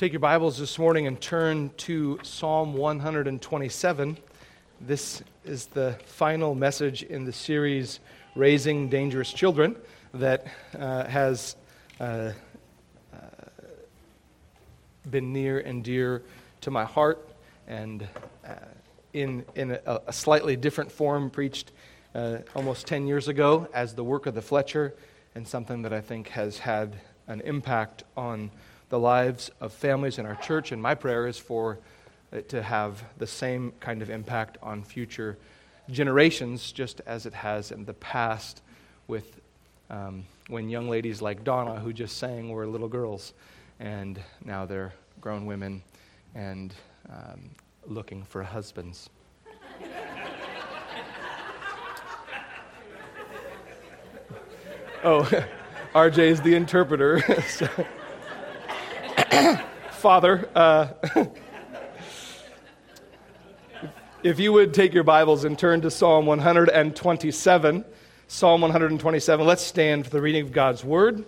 Take your Bibles this morning and turn to Psalm 127. This is the final message in the series, Raising Dangerous Children, that has been near and dear to my heart, and in a slightly different form, preached almost 10 years ago as the work of the Fletcher, and something that I think has had an impact on the lives of families in our church, and my prayer is for it to have the same kind of impact on future generations, just as it has in the past with when young ladies like Donna, who just sang, were little girls, and now they're grown women and looking for husbands. Oh, RJ is the interpreter. So. Father, if you would take your Bibles and turn to Psalm 127. Psalm 127, let's stand for the reading of God's Word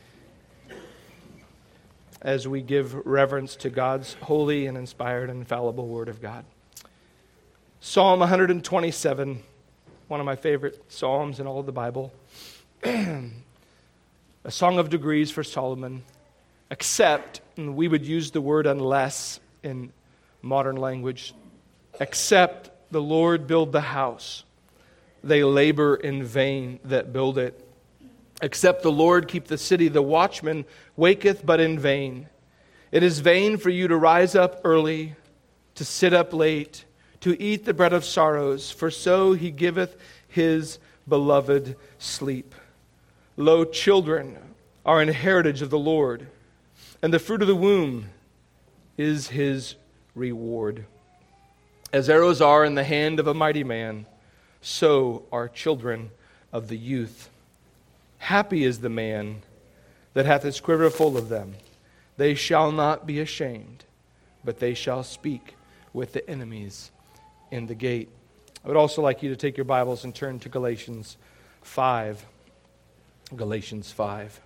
as we give reverence to God's holy and inspired and infallible Word of God. Psalm 127, one of my favorite psalms in all of the Bible. A song of degrees for Solomon. Except, and we would use the word unless in modern language, except the Lord build the house, they labor in vain that build it. Except the Lord keep the city, the watchman waketh but in vain. It is vain for you to rise up early, to sit up late, to eat the bread of sorrows, for so he giveth his beloved sleep. Lo, children are an heritage of the Lord, and the fruit of the womb is his reward. As arrows are in the hand of a mighty man, so are children of the youth. Happy is the man that hath his quiver full of them. They shall not be ashamed, but they shall speak with the enemies in the gate. I would also like you to take your Bibles and turn to Galatians 5. Galatians 5.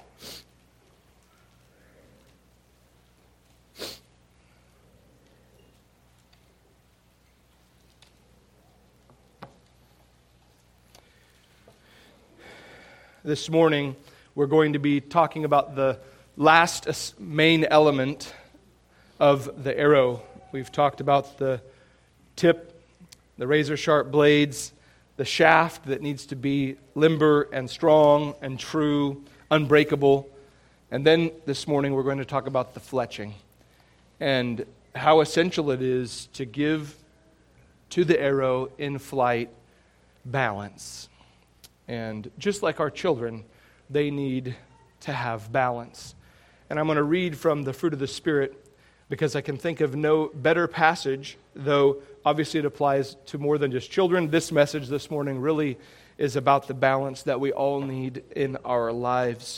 This morning, we're going to be talking about the last main element of the arrow. We've talked about the tip, the razor-sharp blades, the shaft that needs to be limber and strong and true, unbreakable. And then this morning, we're going to talk about the fletching and how essential it is to give to the arrow in flight balance. And just like our children, they need to have balance. And I'm going to read from the fruit of the Spirit because I can think of no better passage, though obviously it applies to more than just children. This message this morning really is about the balance that we all need in our lives.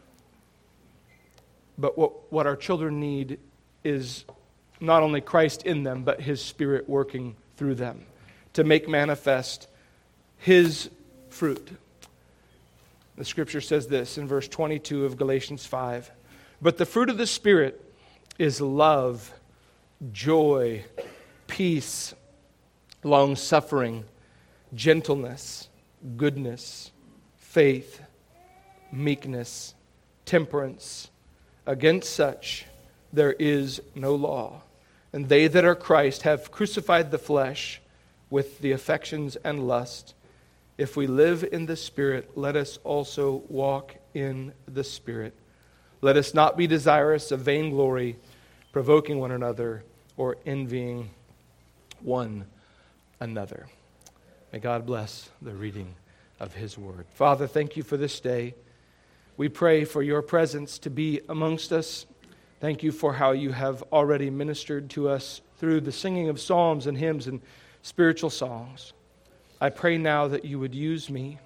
But what our children need is not only Christ in them, but His Spirit working through them to make manifest His fruit. The Scripture says this in verse 22 of Galatians 5. But the fruit of the Spirit is love, joy, peace, long-suffering, gentleness, goodness, faith, meekness, temperance. Against such there is no law. And they that are Christ have crucified the flesh with the affections and lust. If we live in the Spirit, let us also walk in the Spirit. Let us not be desirous of vainglory, provoking one another, or envying one another. May God bless the reading of His Word. Father, thank you for this day. We pray for your presence to be amongst us. Thank you for how you have already ministered to us through the singing of psalms and hymns and spiritual songs. I pray now that you would use me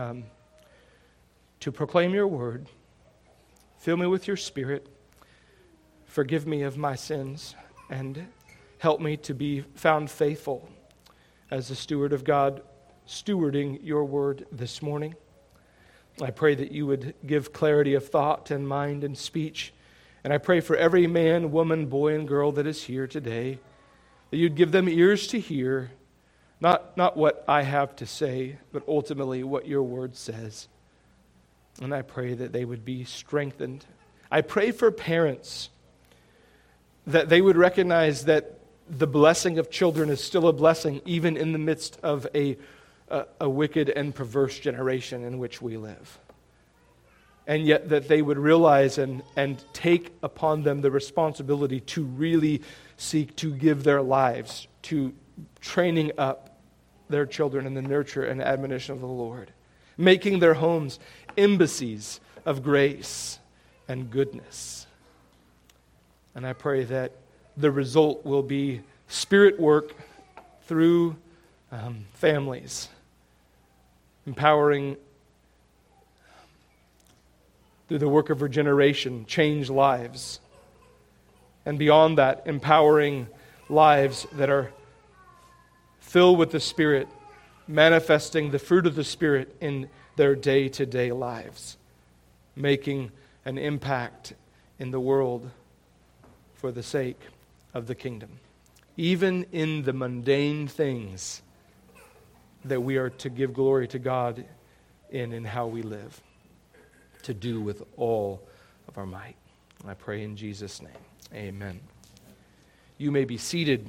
to proclaim your word. Fill me with your Spirit. Forgive me of my sins and help me to be found faithful as the steward of God, stewarding your word this morning. I pray that you would give clarity of thought and mind and speech And I pray for every man, woman, boy, and girl that is here today, that you'd give them ears to hear, not what I have to say, but ultimately what your word says. And I pray that they would be strengthened. I pray for parents, that they would recognize that the blessing of children is still a blessing, even in the midst of a wicked and perverse generation in which we live. And yet that they would realize and take upon them the responsibility to really seek to give their lives to training up their children in the nurture and admonition of the Lord, making their homes embassies of grace and goodness. And I pray that the result will be Spirit work through families, empowering through the work of regeneration, change lives. And beyond that, empowering lives that are filled with the Spirit, manifesting the fruit of the Spirit in their day-to-day lives, making an impact in the world for the sake of the kingdom. Even in the mundane things that we are to give glory to God in how we live, to do with all of our might. I pray in Jesus' name. Amen. You may be seated.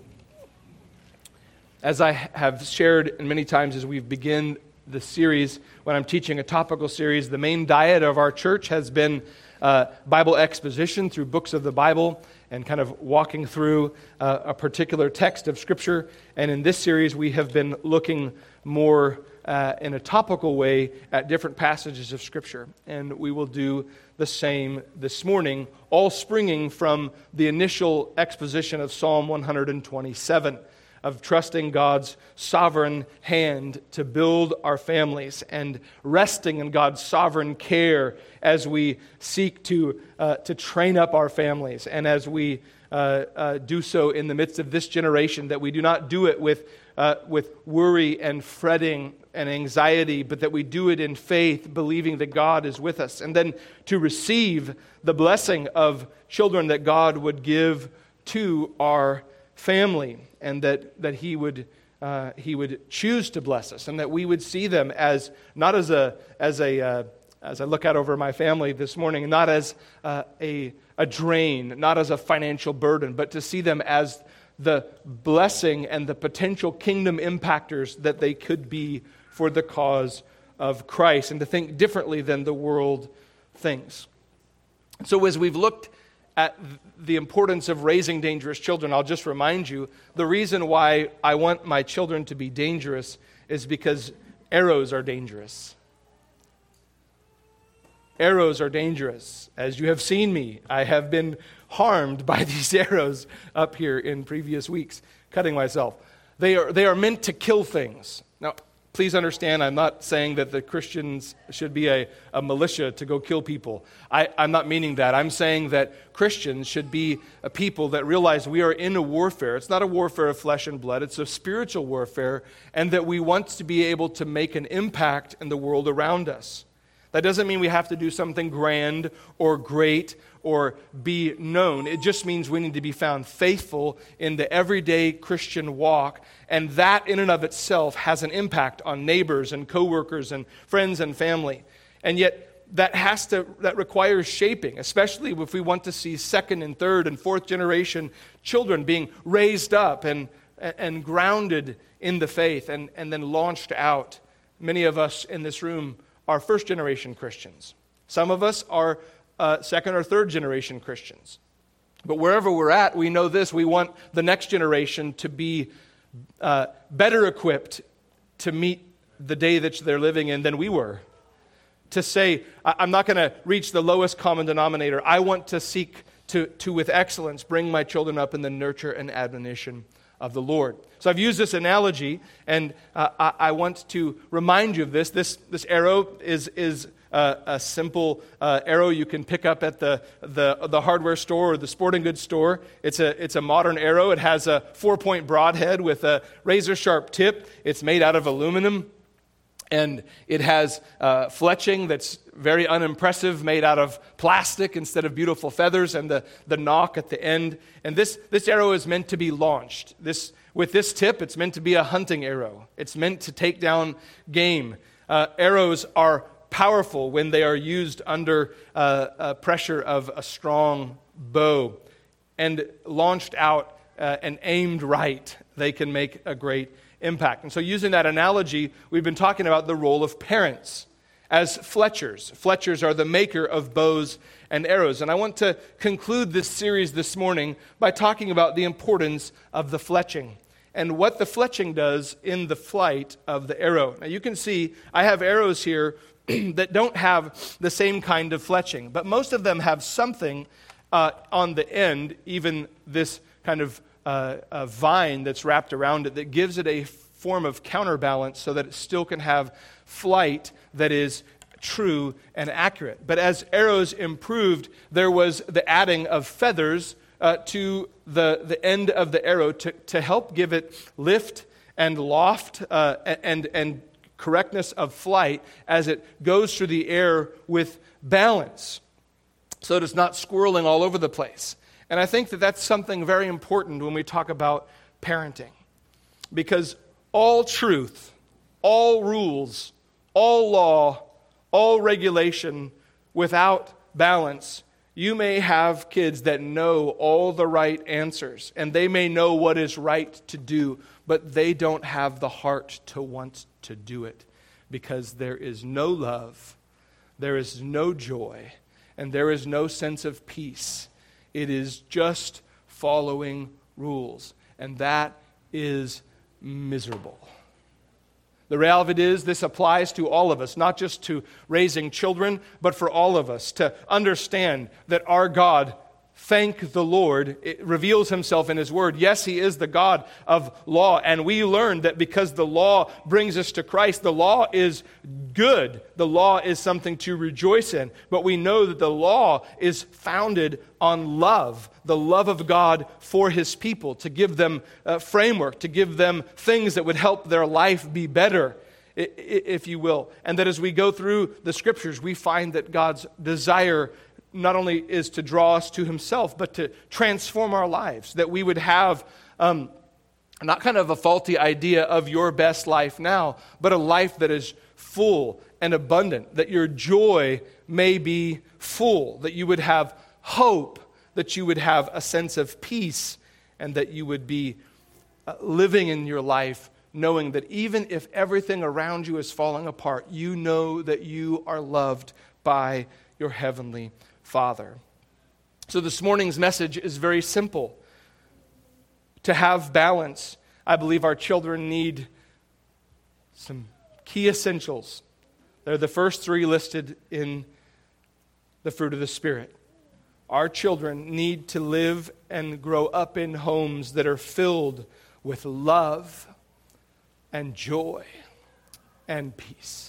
As I have shared many times as we've begun the series, when I'm teaching a topical series, the main diet of our church has been Bible exposition through books of the Bible and kind of walking through a particular text of Scripture. And in this series, we have been looking more in a topical way at different passages of Scripture. And we will do the same this morning, all springing from the initial exposition of Psalm 127, of trusting God's sovereign hand to build our families and resting in God's sovereign care as we seek to train up our families, and as we do so in the midst of this generation, that we do not do it with worry and fretting and anxiety, but that we do it in faith, believing that God is with us, and then to receive the blessing of children that God would give to our family, and that He would choose to bless us, and that we would see them as not as I look out over my family this morning, not as a drain, not as a financial burden, but to see them as the blessing and the potential kingdom impactors that they could be for the cause of Christ, and to think differently than the world thinks. So as we've looked at the importance of raising dangerous children, I'll just remind you, the reason why I want my children to be dangerous is because arrows are dangerous. Arrows are dangerous. As you have seen me, I have been harmed by these arrows up here in previous weeks, cutting myself. They are meant to kill things. Now, please understand, I'm not saying that the Christians should be a militia to go kill people. I'm not meaning that. I'm saying that Christians should be a people that realize we are in a warfare. It's not a warfare of flesh and blood. It's a spiritual warfare, and that we want to be able to make an impact in the world around us. That doesn't mean we have to do something grand or great or be known. It just means we need to be found faithful in the everyday Christian walk, and that in and of itself has an impact on neighbors and coworkers and friends and family. And yet that requires shaping, especially if we want to see second and third and fourth generation children being raised up and grounded in the faith and then launched out. Many of us in this room are first generation Christians. Some of us are second or third generation Christians. But wherever we're at, we know this: we want the next generation to be better equipped to meet the day that they're living in than we were. To say, I'm not going to reach the lowest common denominator. I want to seek to with excellence, bring my children up in the nurture and admonition of the Lord. So I've used this analogy, and I want to remind you of this. This arrow is a simple arrow you can pick up at the hardware store or the sporting goods store. It's a modern arrow. It has a 4-point broadhead with a razor-sharp tip. It's made out of aluminum. And it has fletching that's very unimpressive, made out of plastic instead of beautiful feathers, and the nock at the end. And this arrow is meant to be launched. With this tip, it's meant to be a hunting arrow. It's meant to take down game. Arrows are powerful when they are used under pressure of a strong bow. And launched out and aimed right, they can make a great impact. And so using that analogy, we've been talking about the role of parents as fletchers. Fletchers are the maker of bows and arrows. And I want to conclude this series this morning by talking about the importance of the fletching and what the fletching does in the flight of the arrow. Now you can see I have arrows here that don't have the same kind of fletching, but most of them have something on the end, even this kind of a vine that's wrapped around it that gives it a form of counterbalance so that it still can have flight that is true and accurate. But as arrows improved, there was the adding of feathers to the end of the arrow to help give it lift and loft and correctness of flight as it goes through the air with balance, so that it's not squirreling all over the place. And I think that that's something very important when we talk about parenting. Because all truth, all rules, all law, all regulation without balance, you may have kids that know all the right answers, and they may know what is right to do, but they don't have the heart to want to do it because there is no love, there is no joy, and there is no sense of peace. It is just following rules, and that is miserable. The reality is this applies to all of us, not just to raising children, but for all of us to understand that our God, thank the Lord, it reveals himself in his word. Yes, he is the God of law, and we learned that because the law brings us to Christ, the law is good. The law is something to rejoice in, but we know that the law is founded on love, the love of God for his people, to give them a framework, to give them things that would help their life be better, if you will. And that as we go through the scriptures, we find that God's desire not only is to draw us to himself, but to transform our lives, that we would have not kind of a faulty idea of your best life now, but a life that is full and abundant, that your joy may be full, that you would have hope, that you would have a sense of peace, and that you would be living in your life knowing that even if everything around you is falling apart, you know that you are loved by your heavenly Father. So this morning's message is very simple. To have balance, I believe our children need some key essentials. They're the first three listed in the fruit of the Spirit. Our children need to live and grow up in homes that are filled with love and joy and peace.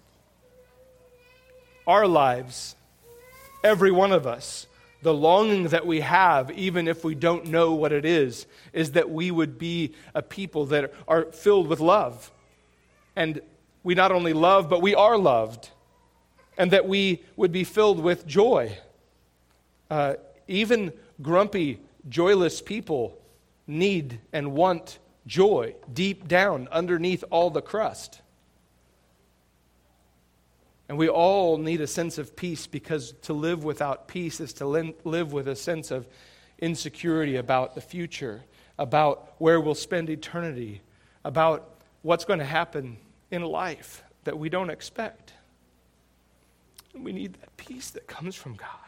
Our lives, every one of us, the longing that we have, even if we don't know what it is that we would be a people that are filled with love. And we not only love, but we are loved. And that we would be filled with joy. Even grumpy, joyless people need and want joy deep down underneath all the crust. And we all need a sense of peace, because to live without peace is to live with a sense of insecurity about the future, about where we'll spend eternity, about what's going to happen in life that we don't expect. And we need that peace that comes from God.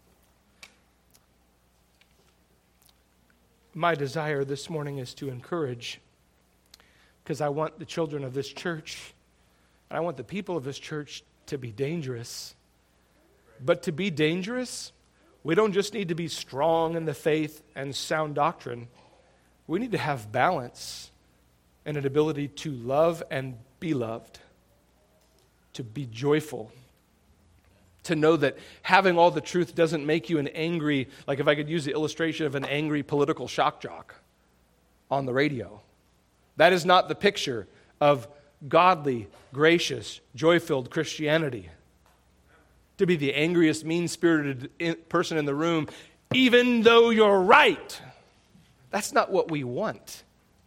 My desire this morning is to encourage, because I want the children of this church, and I want the people of this church to be dangerous. But to be dangerous, we don't just need to be strong in the faith and sound doctrine. We need to have balance and an ability to love and be loved, to be joyful, to know that having all the truth doesn't make you an angry, like if I could use the illustration of an angry political shock jock on the radio. That is not the picture of godly, gracious, joy-filled Christianity. To be the angriest, mean-spirited person in the room, even though you're right. That's not what we want.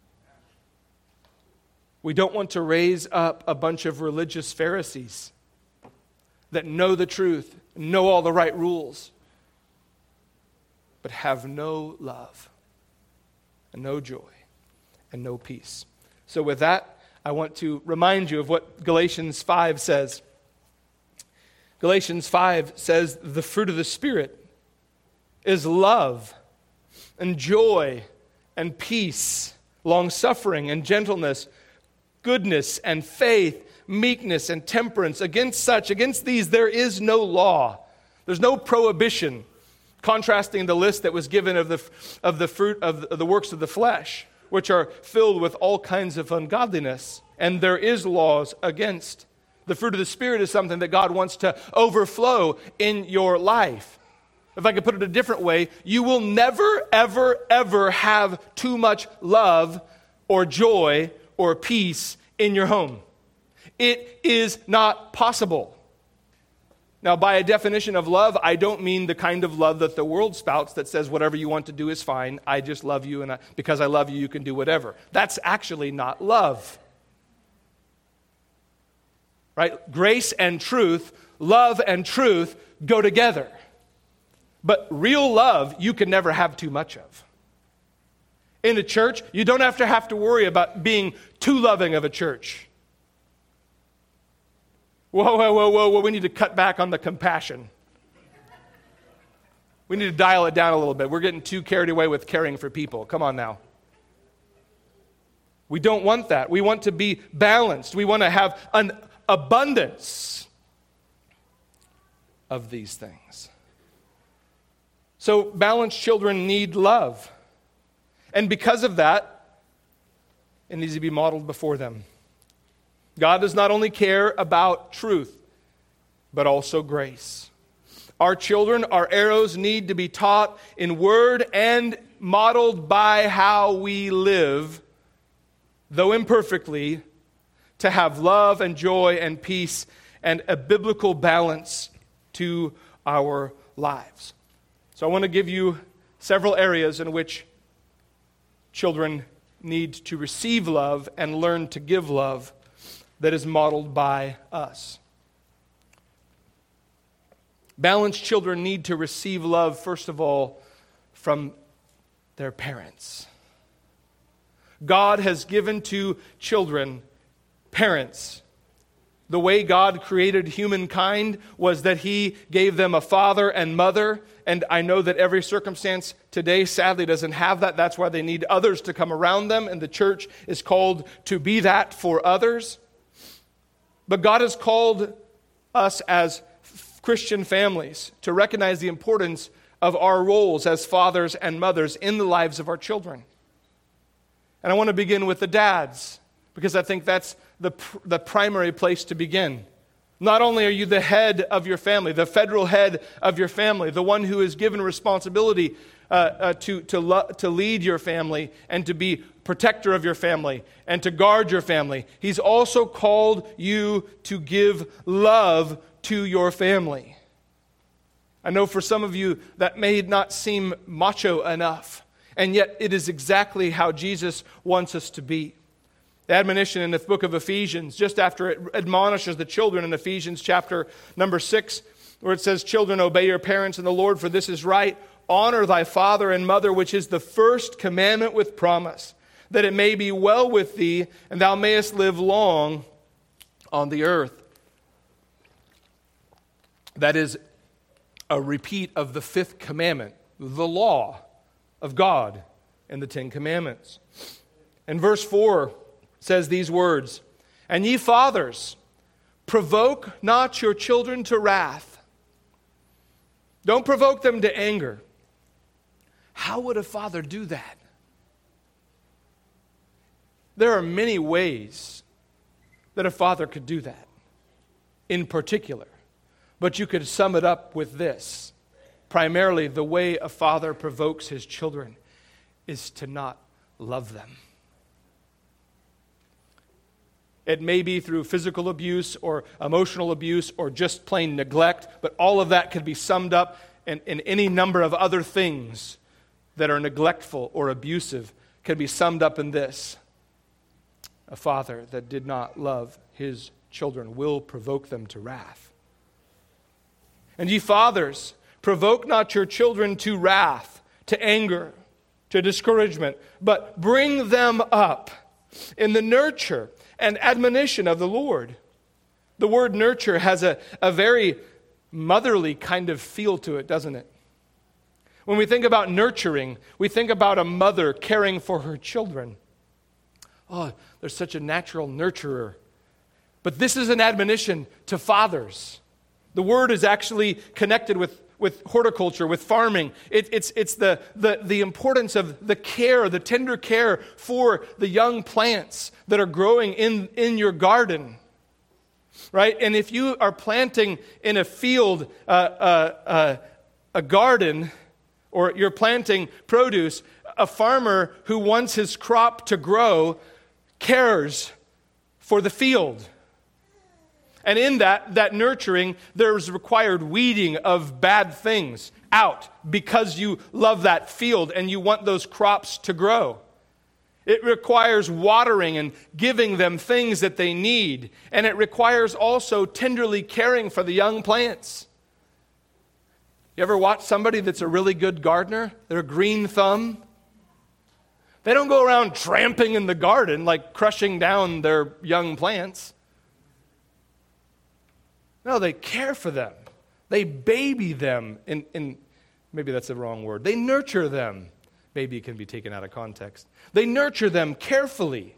We don't want to raise up a bunch of religious Pharisees that know the truth, know all the right rules, but have no love, and no joy, and no peace. So with that, I want to remind you of what Galatians 5 says. Galatians 5 says the fruit of the Spirit is love and joy and peace, long-suffering and gentleness, goodness and faith, meekness and temperance. Against these there is no law. There's no prohibition, contrasting the list that was given of the fruit of the works of the flesh, which are filled with all kinds of ungodliness. And there is laws against. The fruit of the Spirit is something that God wants to overflow in your life. If I could put it a different way, you will never, ever, ever have too much love or joy or peace in your home. It is not possible. Now, by a definition of love, I don't mean the kind of love that the world spouts that says whatever you want to do is fine. I just love you, and because I love you, you can do whatever. That's actually not love. Right? Grace and truth, love and truth go together. But real love, you can never have too much of. In a church, you don't have to worry about being too loving of a church. Whoa, we need to cut back on the compassion. We need to dial it down a little bit. We're getting too carried away with caring for people. Come on now. We don't want that. We want to be balanced. We want to have an abundance of these things. So balanced children need love. And because of that, it needs to be modeled before them. God does not only care about truth, but also grace. Our children, our arrows, need to be taught in word and modeled by how we live, though imperfectly, to have love and joy and peace and a biblical balance to our lives. So I want to give you several areas in which children need to receive love and learn to give love that is modeled by us. Balanced children need to receive love, first of all, from their parents. God has given to children parents. The way God created humankind was that He gave them a father and mother, and I know that every circumstance today sadly doesn't have that. That's why they need others to come around them, and the church is called to be that for others. But God has called us as Christian families to recognize the importance of our roles as fathers and mothers in the lives of our children. And I want to begin with the dads, because I think that's the primary place to begin. Not only are you the head of your family, the federal head of your family, the one who is given responsibility to lead your family and to be protector of your family and to guard your family, He's also called you to give love to your family. I know for some of you that may not seem macho enough, and yet it is exactly how Jesus wants us to be. The admonition in the book of Ephesians, just after it admonishes the children in Ephesians chapter number 6, where it says, "Children, obey your parents in the Lord, for this is right. Honor thy father and mother, which is the first commandment with promise, that it may be well with thee, and thou mayest live long on the earth." That is a repeat of the fifth commandment, the law of God in the Ten Commandments. And verse 4 says these words, "And ye fathers, provoke not your children to wrath." Don't provoke them to anger. How would a father do that? There are many ways that a father could do that, in particular. But you could sum it up with this. Primarily, the way a father provokes his children is to not love them. It may be through physical abuse or emotional abuse or just plain neglect, but all of that could be summed up in any number of other things that are neglectful or abusive can be summed up in this. A father that did not love his children will provoke them to wrath. And ye fathers, provoke not your children to wrath, to anger, to discouragement, but bring them up in the nurture and admonition of the Lord. The word nurture has a very motherly kind of feel to it, doesn't it? When we think about nurturing, we think about a mother caring for her children. Oh, there's such a natural nurturer. But this is an admonition to fathers. The word is actually connected with horticulture, with farming. It's the importance of the care, the tender care for the young plants that are growing in your garden. Right? And if you are planting in a field a garden, or you're planting produce, a farmer who wants his crop to grow cares for the field. And in that nurturing, there's required weeding of bad things out because you love that field and you want those crops to grow. It requires watering and giving them things that they need. And it requires also tenderly caring for the young plants. You ever watch somebody that's a really good gardener? They're a green thumb. They don't go around tramping in the garden, like crushing down their young plants. No, they care for them. They baby them in maybe that's the wrong word. They nurture them. Baby can be taken out of context. They nurture them carefully.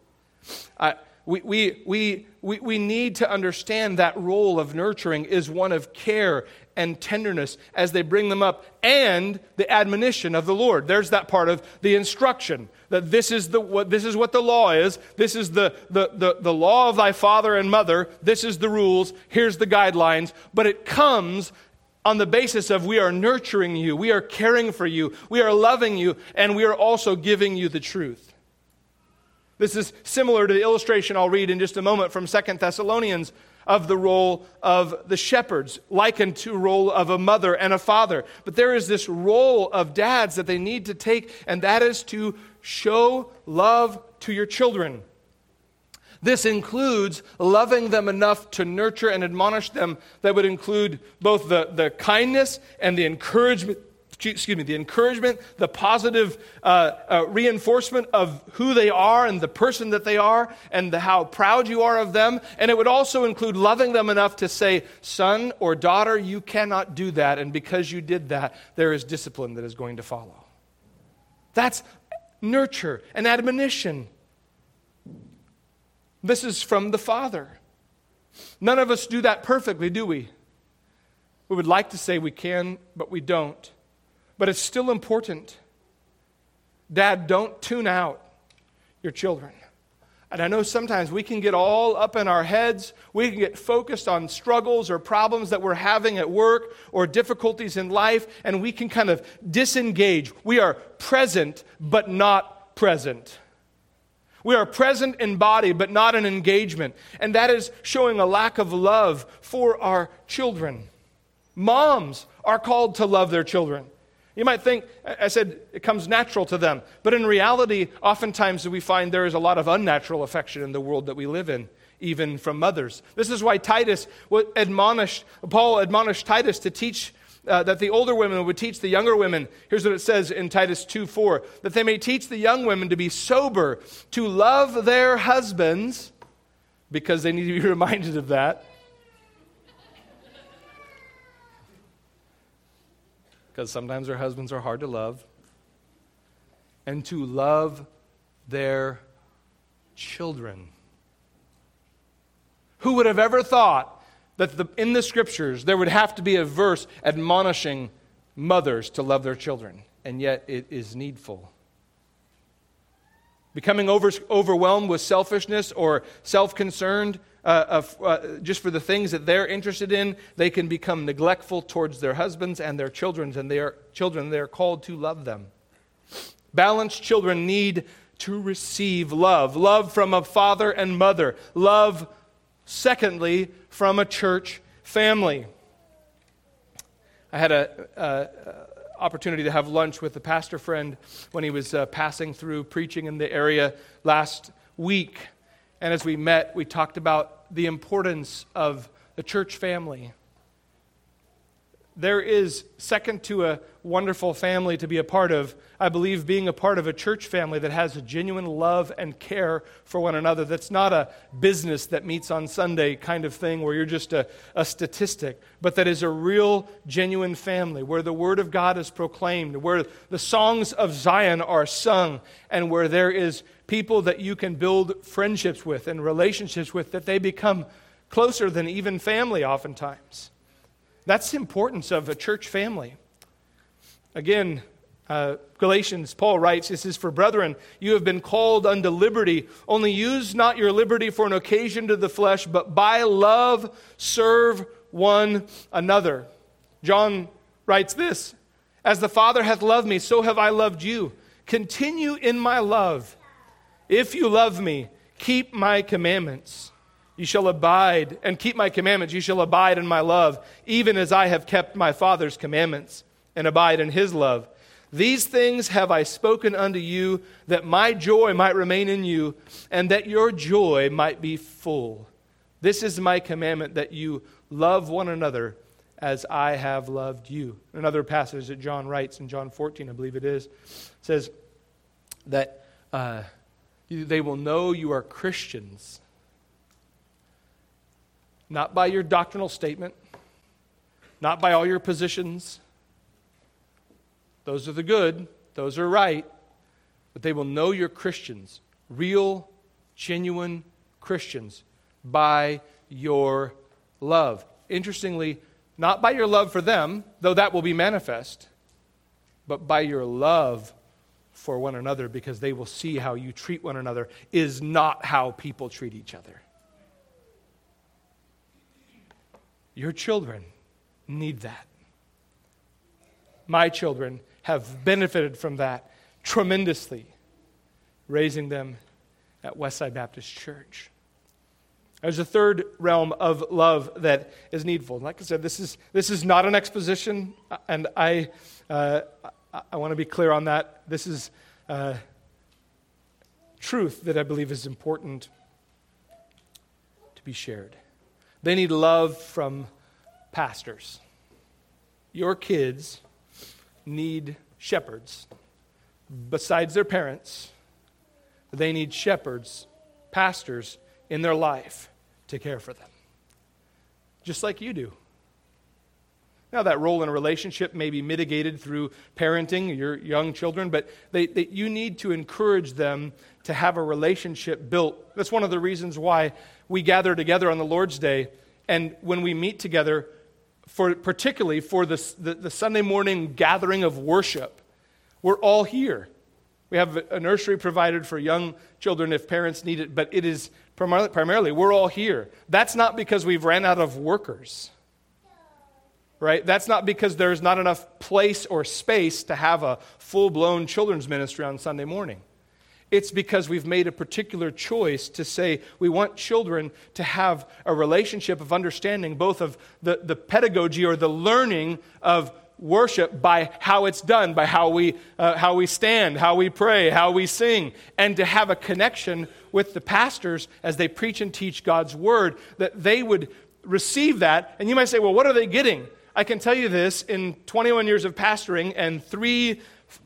We need to understand that role of nurturing is one of care and tenderness as they bring them up, and the admonition of the Lord. There's that part of the instruction, that this is what the law is. This is the law of thy father and mother. This is the rules. Here's the guidelines. But it comes on the basis of we are nurturing you, we are caring for you, we are loving you, and we are also giving you the truth. This is similar to the illustration I'll read in just a moment from 2 Thessalonians of the role of the shepherds, likened to the role of a mother and a father. But there is this role of dads that they need to take, and that is to show love to your children. This includes loving them enough to nurture and admonish them. That would include both the kindness and the encouragement, the positive reinforcement of who they are and the person that they are and how proud you are of them. And it would also include loving them enough to say, son or daughter, you cannot do that. And because you did that, there is discipline that is going to follow. That's nurture and admonition. This is from the Father. None of us do that perfectly, do we? We would like to say we can, but we don't. But it's still important. Dad, don't tune out your children. And I know sometimes we can get all up in our heads. We can get focused on struggles or problems that we're having at work or difficulties in life, and we can kind of disengage. We are present, but not present. We are present in body, but not in engagement. And that is showing a lack of love for our children. Moms are called to love their children. You might think, I said, it comes natural to them. But in reality, oftentimes we find there is a lot of unnatural affection in the world that we live in, even from mothers. This is why Paul admonished Titus to teach that the older women would teach the younger women. Here's what it says in Titus 2:4, that they may teach the young women to be sober, to love their husbands, because they need to be reminded of that. Because sometimes their husbands are hard to love. And to love their children. Who would have ever thought that in the Scriptures there would have to be a verse admonishing mothers to love their children? And yet it is needful. Becoming overwhelmed with selfishness or self-concerned just for the things that they're interested in, they can become neglectful towards their husbands and their children, and they are called to love them. Balanced children need to receive love. Love from a father and mother. Love, secondly, from a church family. I had an opportunity to have lunch with a pastor friend when he was passing through preaching in the area last week. And as we met, we talked about the importance of the church family. There is, second to a wonderful family to be a part of, I believe being a part of a church family that has a genuine love and care for one another. That's not a business that meets on Sunday kind of thing where you're just a statistic, but that is a real, genuine family where the Word of God is proclaimed, where the songs of Zion are sung, and where there is people that you can build friendships with and relationships with, that they become closer than even family oftentimes. That's the importance of a church family. Again, Galatians, Paul writes, this is for brethren, you have been called unto liberty. Only use not your liberty for an occasion to the flesh, but by love serve one another. John writes this, as the Father hath loved me, so have I loved you. Continue in my love. If you love me, keep my commandments. You shall abide, and keep my commandments. You shall abide in my love, even as I have kept my Father's commandments, and abide in his love. These things have I spoken unto you, that my joy might remain in you, and that your joy might be full. This is my commandment, that you love one another as I have loved you. Another passage that John writes in John 14, I believe it is, says that they will know you are Christians, not by your doctrinal statement, not by all your positions. Those are the good, those are right, but they will know you're Christians, real, genuine Christians, by your love. Interestingly, not by your love for them, though that will be manifest, but by your love for one another, because they will see how you treat one another is not how people treat each other. Your children need that. My children have benefited from that tremendously, raising them at Westside Baptist Church. There's a third realm of love that is needful. Like I said, this is not an exposition, and I want to be clear on that. This is truth that I believe is important to be shared. They need love from pastors. Your kids need shepherds. Besides their parents, they need shepherds, pastors in their life to care for them. Just like you do. Now, that role in a relationship may be mitigated through parenting your young children, but you need to encourage them to have a relationship built. That's one of the reasons why we gather together on the Lord's Day, and when we meet together, particularly for the Sunday morning gathering of worship, we're all here. We have a nursery provided for young children if parents need it, but it is primarily we're all here. That's not because we've ran out of workers, right? That's not because there's not enough place or space to have a full-blown children's ministry on Sunday morning. It's because we've made a particular choice to say we want children to have a relationship of understanding both of the pedagogy or the learning of worship by how it's done, by how we stand, how we pray, how we sing, and to have a connection with the pastors as they preach and teach God's word, that they would receive that. And you might say, well, what are they getting? I can tell you this, in 21 years of pastoring and three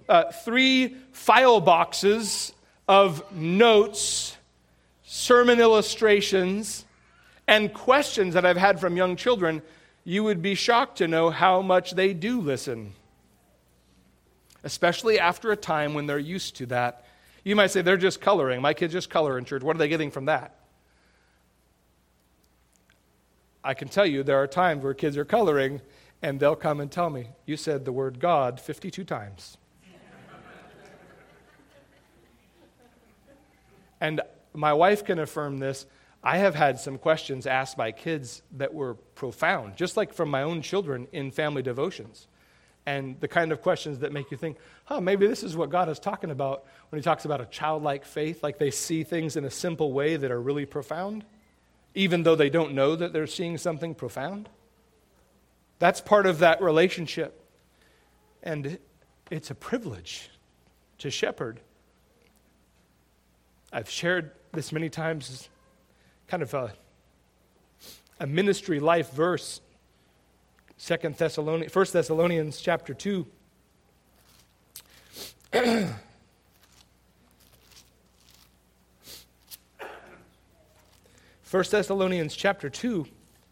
file boxes of notes, sermon illustrations, and questions that I've had from young children, you would be shocked to know how much they do listen. Especially after a time when they're used to that. You might say, they're just coloring. My kids just color in church. What are they getting from that? I can tell you there are times where kids are coloring and they'll come and tell me, you said the word God 52 times. And my wife can affirm this. I have had some questions asked by kids that were profound, just like from my own children in family devotions. and the kind of questions that make you think, maybe this is what God is talking about when he talks about a childlike faith, like they see things in a simple way that are really profound, even though they don't know that they're seeing something profound. That's part of that relationship. And it's a privilege to shepherd. I've shared this many times as kind of a ministry life verse. 1 Thessalonians chapter 2. 1 Thessalonians chapter 2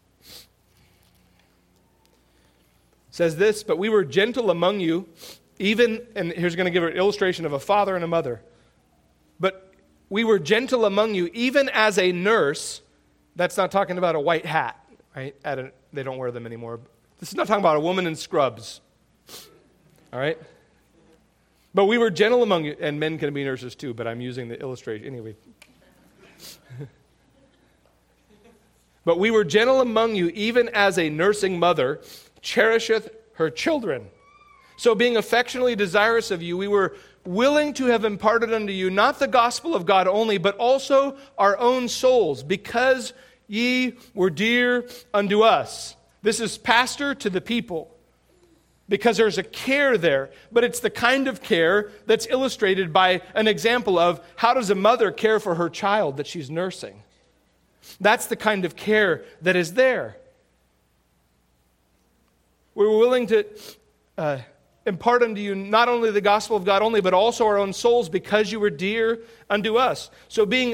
says this, but we were gentle among you, even, and here's going to give an illustration of a father and a mother. But we were gentle among you, even as a nurse. That's not talking about a white hat, right? They don't wear them anymore. This is not talking about a woman in scrubs, all right? But we were gentle among you, and men can be nurses too, but I'm using the illustration. Anyway. But we were gentle among you, even as a nursing mother cherisheth her children. So being affectionately desirous of you, we were willing to have imparted unto you not the gospel of God only, but also our own souls, because ye were dear unto us. This is pastor to the people, because there's a care there, but it's the kind of care that's illustrated by an example of how does a mother care for her child that she's nursing. That's the kind of care that is there. We were willing to impart unto you not only the gospel of God only, but also our own souls, because you were dear unto us. So being,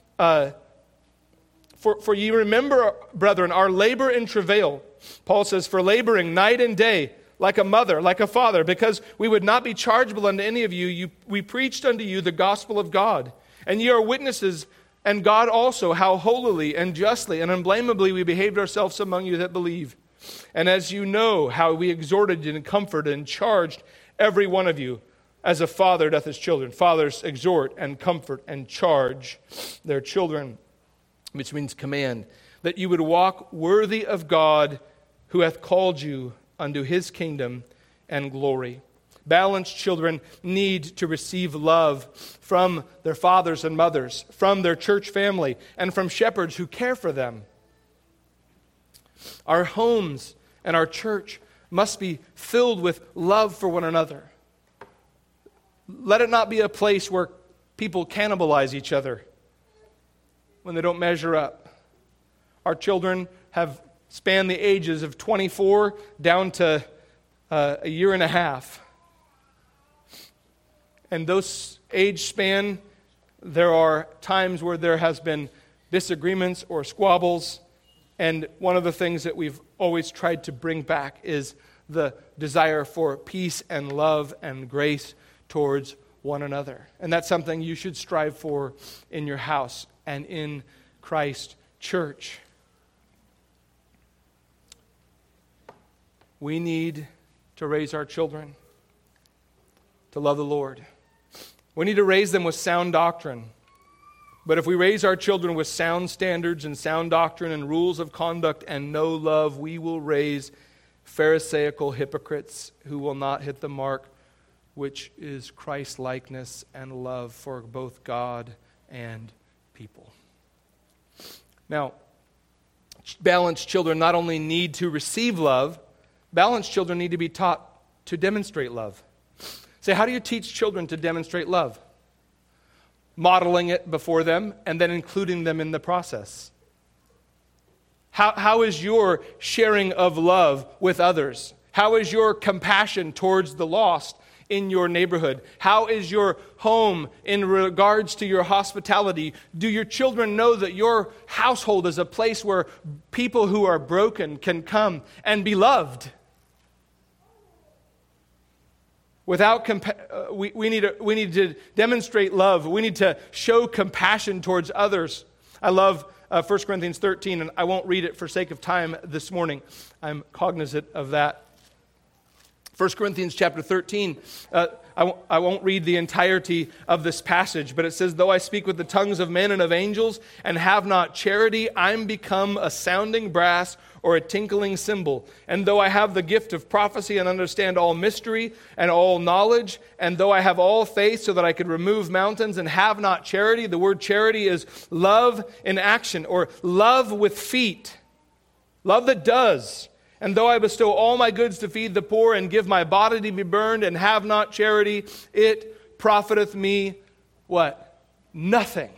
for ye remember, brethren, our labor and travail. Paul says, for laboring night and day, like a mother, like a father, because we would not be chargeable unto any of you, we preached unto you the gospel of God. And ye are witnesses, and God also, how holily and justly and unblameably we behaved ourselves among you that believe. And as you know, how we exhorted and comforted and charged every one of you, as a father doth his children. Fathers exhort and comfort and charge their children, which means command, that you would walk worthy of God, who hath called you unto his kingdom and glory. Balanced children need to receive love from their fathers and mothers, from their church family, and from shepherds who care for them. Our homes and our church must be filled with love for one another. Let it not be a place where people cannibalize each other when they don't measure up. Our children have spanned the ages of 24 down to a year and a half. And those age span, there are times where there has been disagreements or squabbles. And one of the things that we've always tried to bring back is the desire for peace and love and grace towards one another. And that's something you should strive for in your house and in Christ Church. We need to raise our children to love the Lord. We need to raise them with sound doctrine. But if we raise our children with sound standards and sound doctrine and rules of conduct and no love, we will raise Pharisaical hypocrites who will not hit the mark, which is Christ-likeness and love for both God and people. Now, balanced children not only need to receive love, balanced children need to be taught to demonstrate love. Say, how do you teach children to demonstrate love? Modeling it before them and then including them in the process. How is your sharing of love with others? How is your compassion towards the lost in your neighborhood? How is your home in regards to your hospitality? Do your children know that your household is a place where people who are broken can come and be loved? We need to demonstrate love. We need to show compassion towards others. I love 1 Corinthians 13, and I won't read it for sake of time this morning. I'm cognizant of that. 1 Corinthians chapter 13, I won't read the entirety of this passage, but it says, though I speak with the tongues of men and of angels and have not charity, I'm become a sounding brass or a tinkling cymbal. And though I have the gift of prophecy and understand all mystery and all knowledge, and though I have all faith so that I could remove mountains and have not charity, the word charity is love in action, or love with feet, love that does. And though I bestow all my goods to feed the poor and give my body to be burned and have not charity, it profiteth me what? Nothing.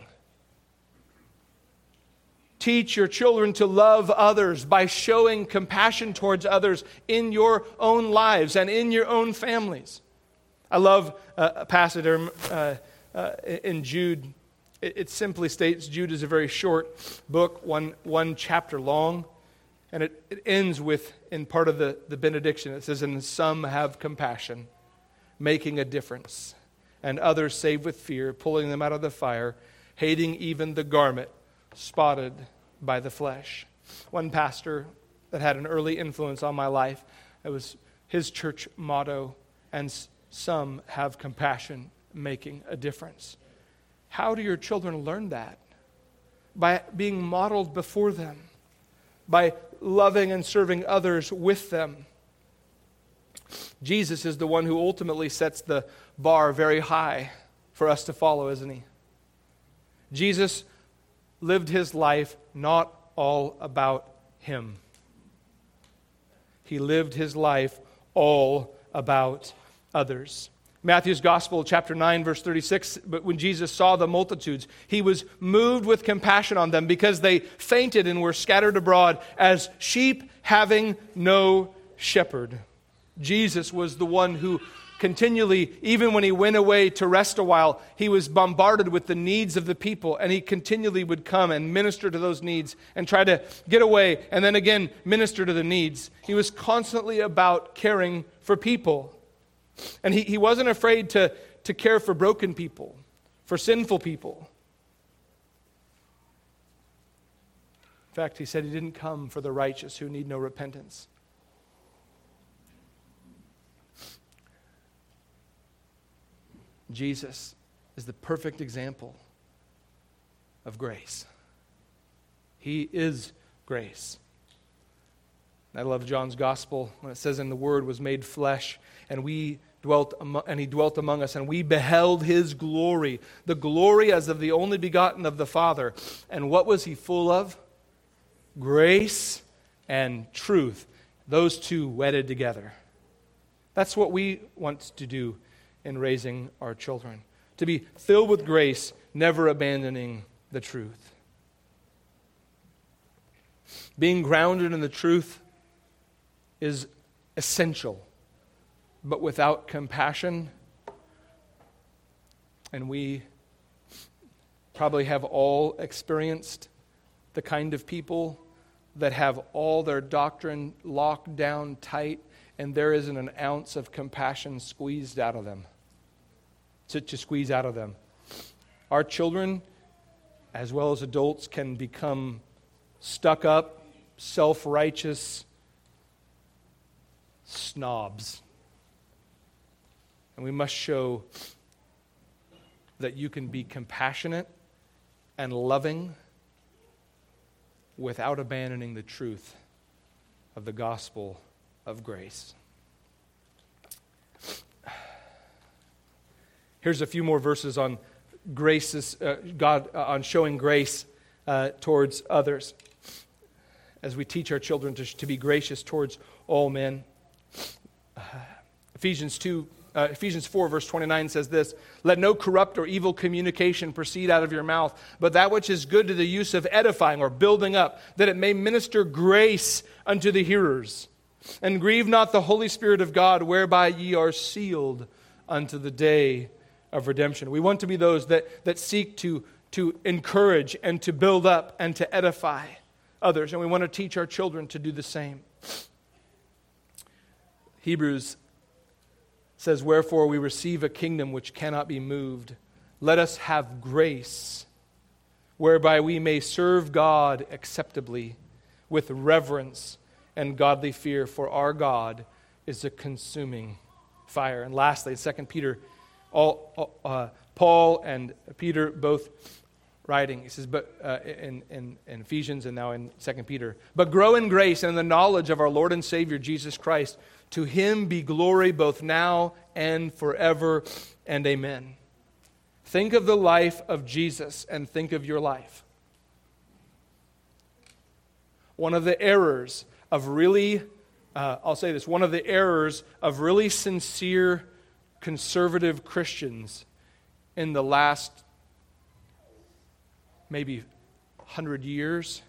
Teach your children to love others by showing compassion towards others in your own lives and in your own families. I love a passage in Jude. It simply states, Jude is a very short book, one chapter long. And it ends with, in part of the benediction, it says, and some have compassion, making a difference, and others save with fear, pulling them out of the fire, hating even the garment spotted by the flesh. One pastor that had an early influence on my life, it was his church motto, and some have compassion, making a difference. How do your children learn that? By being modeled before them, by loving and serving others with them. Jesus is the one who ultimately sets the bar very high for us to follow, isn't he? Jesus lived his life not all about him. He lived his life all about others. Matthew's Gospel, chapter 9, verse 36, but when Jesus saw the multitudes, he was moved with compassion on them because they fainted and were scattered abroad as sheep having no shepherd. Jesus was the one who continually, even when he went away to rest a while, he was bombarded with the needs of the people, and he continually would come and minister to those needs and try to get away and then again minister to the needs. He was constantly about caring for people. And he wasn't afraid to care for broken people, for sinful people. In fact, he said he didn't come for the righteous who need no repentance. Jesus is the perfect example of grace. He is grace. I love John's Gospel when it says, and the Word was made flesh, and he dwelt among us, and we beheld his glory, the glory as of the only begotten of the Father. And what was he full of? Grace and truth. Those two wedded together. That's what we want to do in raising our children. To be filled with grace, never abandoning the truth. Being grounded in the truth is essential. But without compassion, and we probably have all experienced the kind of people that have all their doctrine locked down tight, and there isn't an ounce of compassion squeezed out of them, to squeeze out of them. Our children, as well as adults, can become stuck up, self-righteous snobs. And we must show that you can be compassionate and loving without abandoning the truth of the gospel of grace. Here's a few more verses on graces, on showing grace towards others, as we teach our children to be gracious towards all men. Ephesians 4, verse 29 says this, let no corrupt or evil communication proceed out of your mouth, but that which is good to the use of edifying or building up, that it may minister grace unto the hearers. And grieve not the Holy Spirit of God, whereby ye are sealed unto the day of redemption. We want to be those that seek to encourage and to build up and to edify others. And we want to teach our children to do the same. Hebrews says, wherefore we receive a kingdom which cannot be moved. Let us have grace, whereby we may serve God acceptably with reverence and godly fear, for our God is a consuming fire. And lastly, 2 Peter, Paul and Peter both writing. He says, but in Ephesians and now in 2 Peter, but grow in grace and in the knowledge of our Lord and Savior Jesus Christ. To him be glory both now and forever, and amen. Think of the life of Jesus and think of your life. One of the errors of really, one of the errors of really sincere conservative Christians in the last maybe 100 years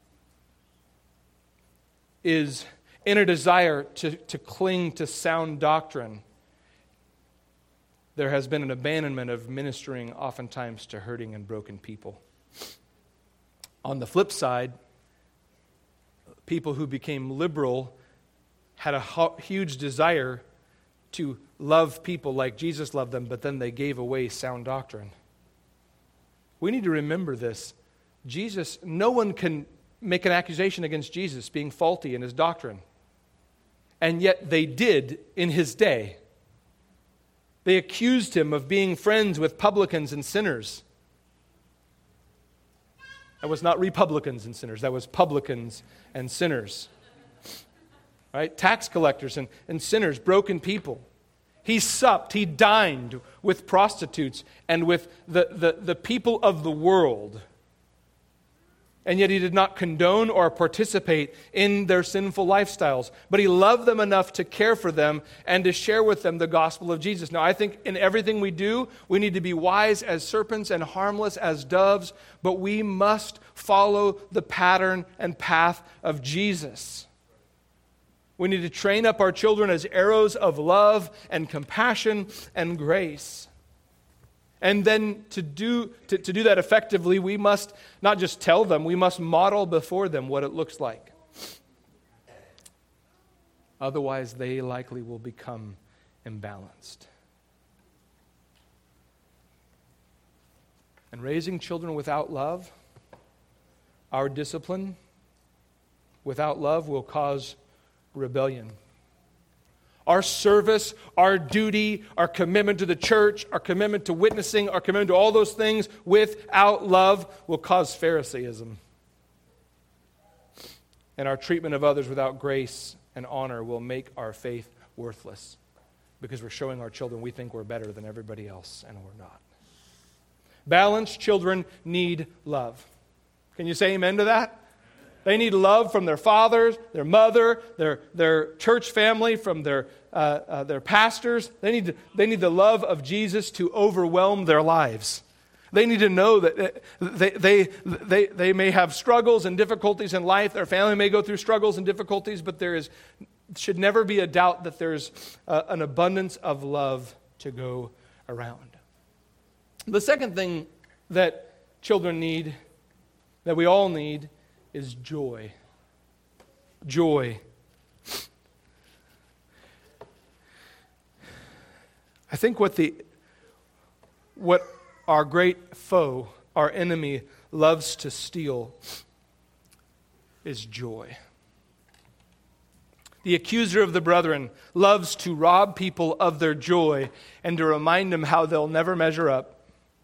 is in a desire to cling to sound doctrine. There has been an abandonment of ministering oftentimes to hurting and broken people. On the flip side, people who became liberal had a huge desire to love people like Jesus loved them, but then they gave away sound doctrine. We need to remember this. No one can make an accusation against Jesus being faulty in his doctrine. And yet they did in his day. They accused him of being friends with publicans and sinners. That was not Republicans and sinners. That was publicans and sinners. Right? Tax collectors and sinners, broken people. He supped, he dined with prostitutes and with the people of the world. And yet he did not condone or participate in their sinful lifestyles. But he loved them enough to care for them and to share with them the gospel of Jesus. Now, I think in everything we do, we need to be wise as serpents and harmless as doves, but we must follow the pattern and path of Jesus. We need to train up our children as arrows of love and compassion and grace. And then to do that effectively, we must not just tell them, we must model before them what it looks like. Otherwise, they likely will become imbalanced. And raising children without love, our discipline without love will cause rebellion. Our service, our duty, our commitment to the church, our commitment to witnessing, our commitment to all those things without love will cause Pharisaism. And our treatment of others without grace and honor will make our faith worthless because we're showing our children we think we're better than everybody else, and we're not. Balanced children need love. Can you say amen to that? They need love from their fathers, their mother, their church family, from their pastors. They need the love of Jesus to overwhelm their lives. They need to know that they may have struggles and difficulties in life. Their family may go through struggles and difficulties, but there should never be a doubt that there's an abundance of love to go around. The second thing that children need, that we all need, is joy. Joy. I think what our great foe, our enemy, loves to steal is joy. The accuser of the brethren loves to rob people of their joy and to remind them how they'll never measure up.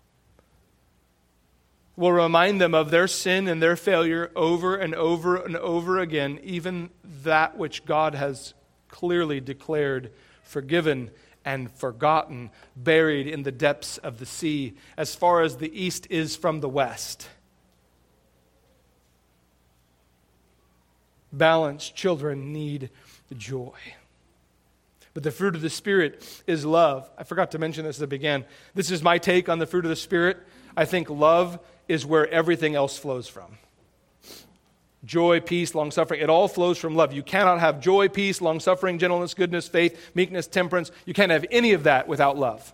Will remind them of their sin and their failure over and over and over again, even that which God has clearly declared forgiven and forgotten, buried in the depths of the sea, as far as the east is from the west. Balanced children need joy. But the fruit of the Spirit is love. I forgot to mention this at the beginning. This is my take on the fruit of the Spirit. I think love is where everything else flows from. Joy, peace, long-suffering, it all flows from love. You cannot have joy, peace, long-suffering, gentleness, goodness, faith, meekness, temperance. You can't have any of that without love.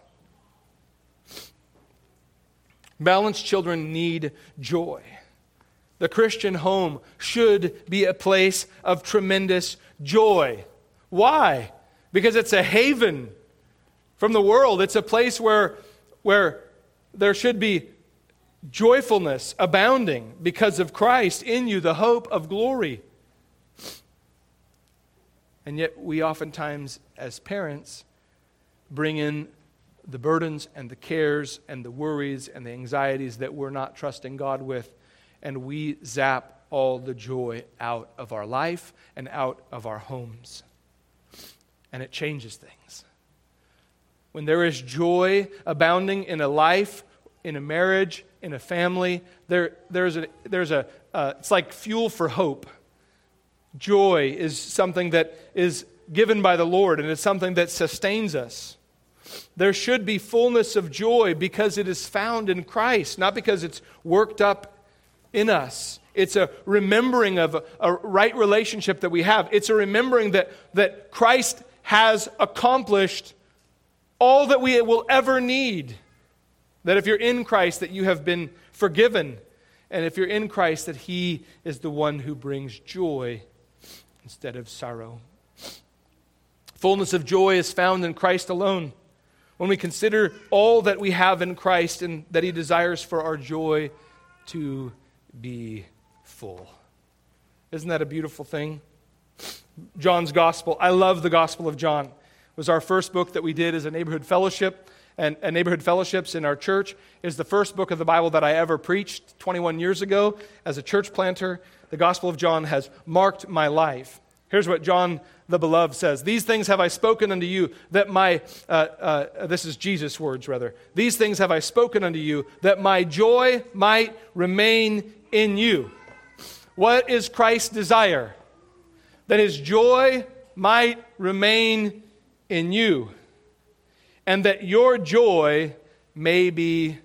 Balanced children need joy. The Christian home should be a place of tremendous joy. Why? Because it's a haven from the world. It's a place where there should be joyfulness abounding because of Christ in you, the hope of glory. And yet we oftentimes, as parents, bring in the burdens and the cares and the worries and the anxieties that we're not trusting God with, and we zap all the joy out of our life and out of our homes. And it changes things. When there is joy abounding in a life, in a marriage, in a family, it's like fuel for hope. Joy is something that is given by the Lord, and it's something that sustains us. There should be fullness of joy because it is found in Christ, not because it's worked up in us. It's a remembering of a right relationship that we have. It's a remembering that Christ has accomplished all that we will ever need. That if you're in Christ, that you have been forgiven. And if you're in Christ, that He is the one who brings joy instead of sorrow. Fullness of joy is found in Christ alone. When we consider all that we have in Christ and that He desires for our joy to be full. Isn't that a beautiful thing? John's Gospel. I love the Gospel of John. It was our first book that we did as a neighborhood fellowship. And neighborhood fellowships in our church is the first book of the Bible that I ever preached 21 years ago as a church planter. The Gospel of John has marked my life. Here's what John the Beloved says. These things have I spoken unto you that this is Jesus' words rather. These things have I spoken unto you that my joy might remain in you. What is Christ's desire? That His joy might remain in you. And that your joy may be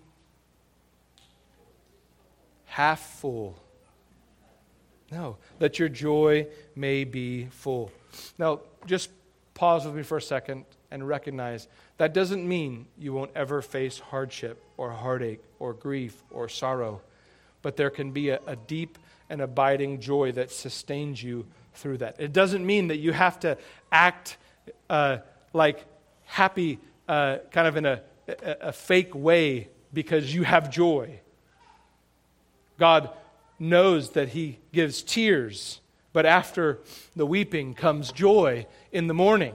half full. No, that your joy may be full. Now, just pause with me for a second and recognize that doesn't mean you won't ever face hardship or heartache or grief or sorrow. But there can be a deep and abiding joy that sustains you through that. It doesn't mean that you have to act like happy kind of in a fake way because you have joy. God knows that He gives tears, but after the weeping comes joy in the morning.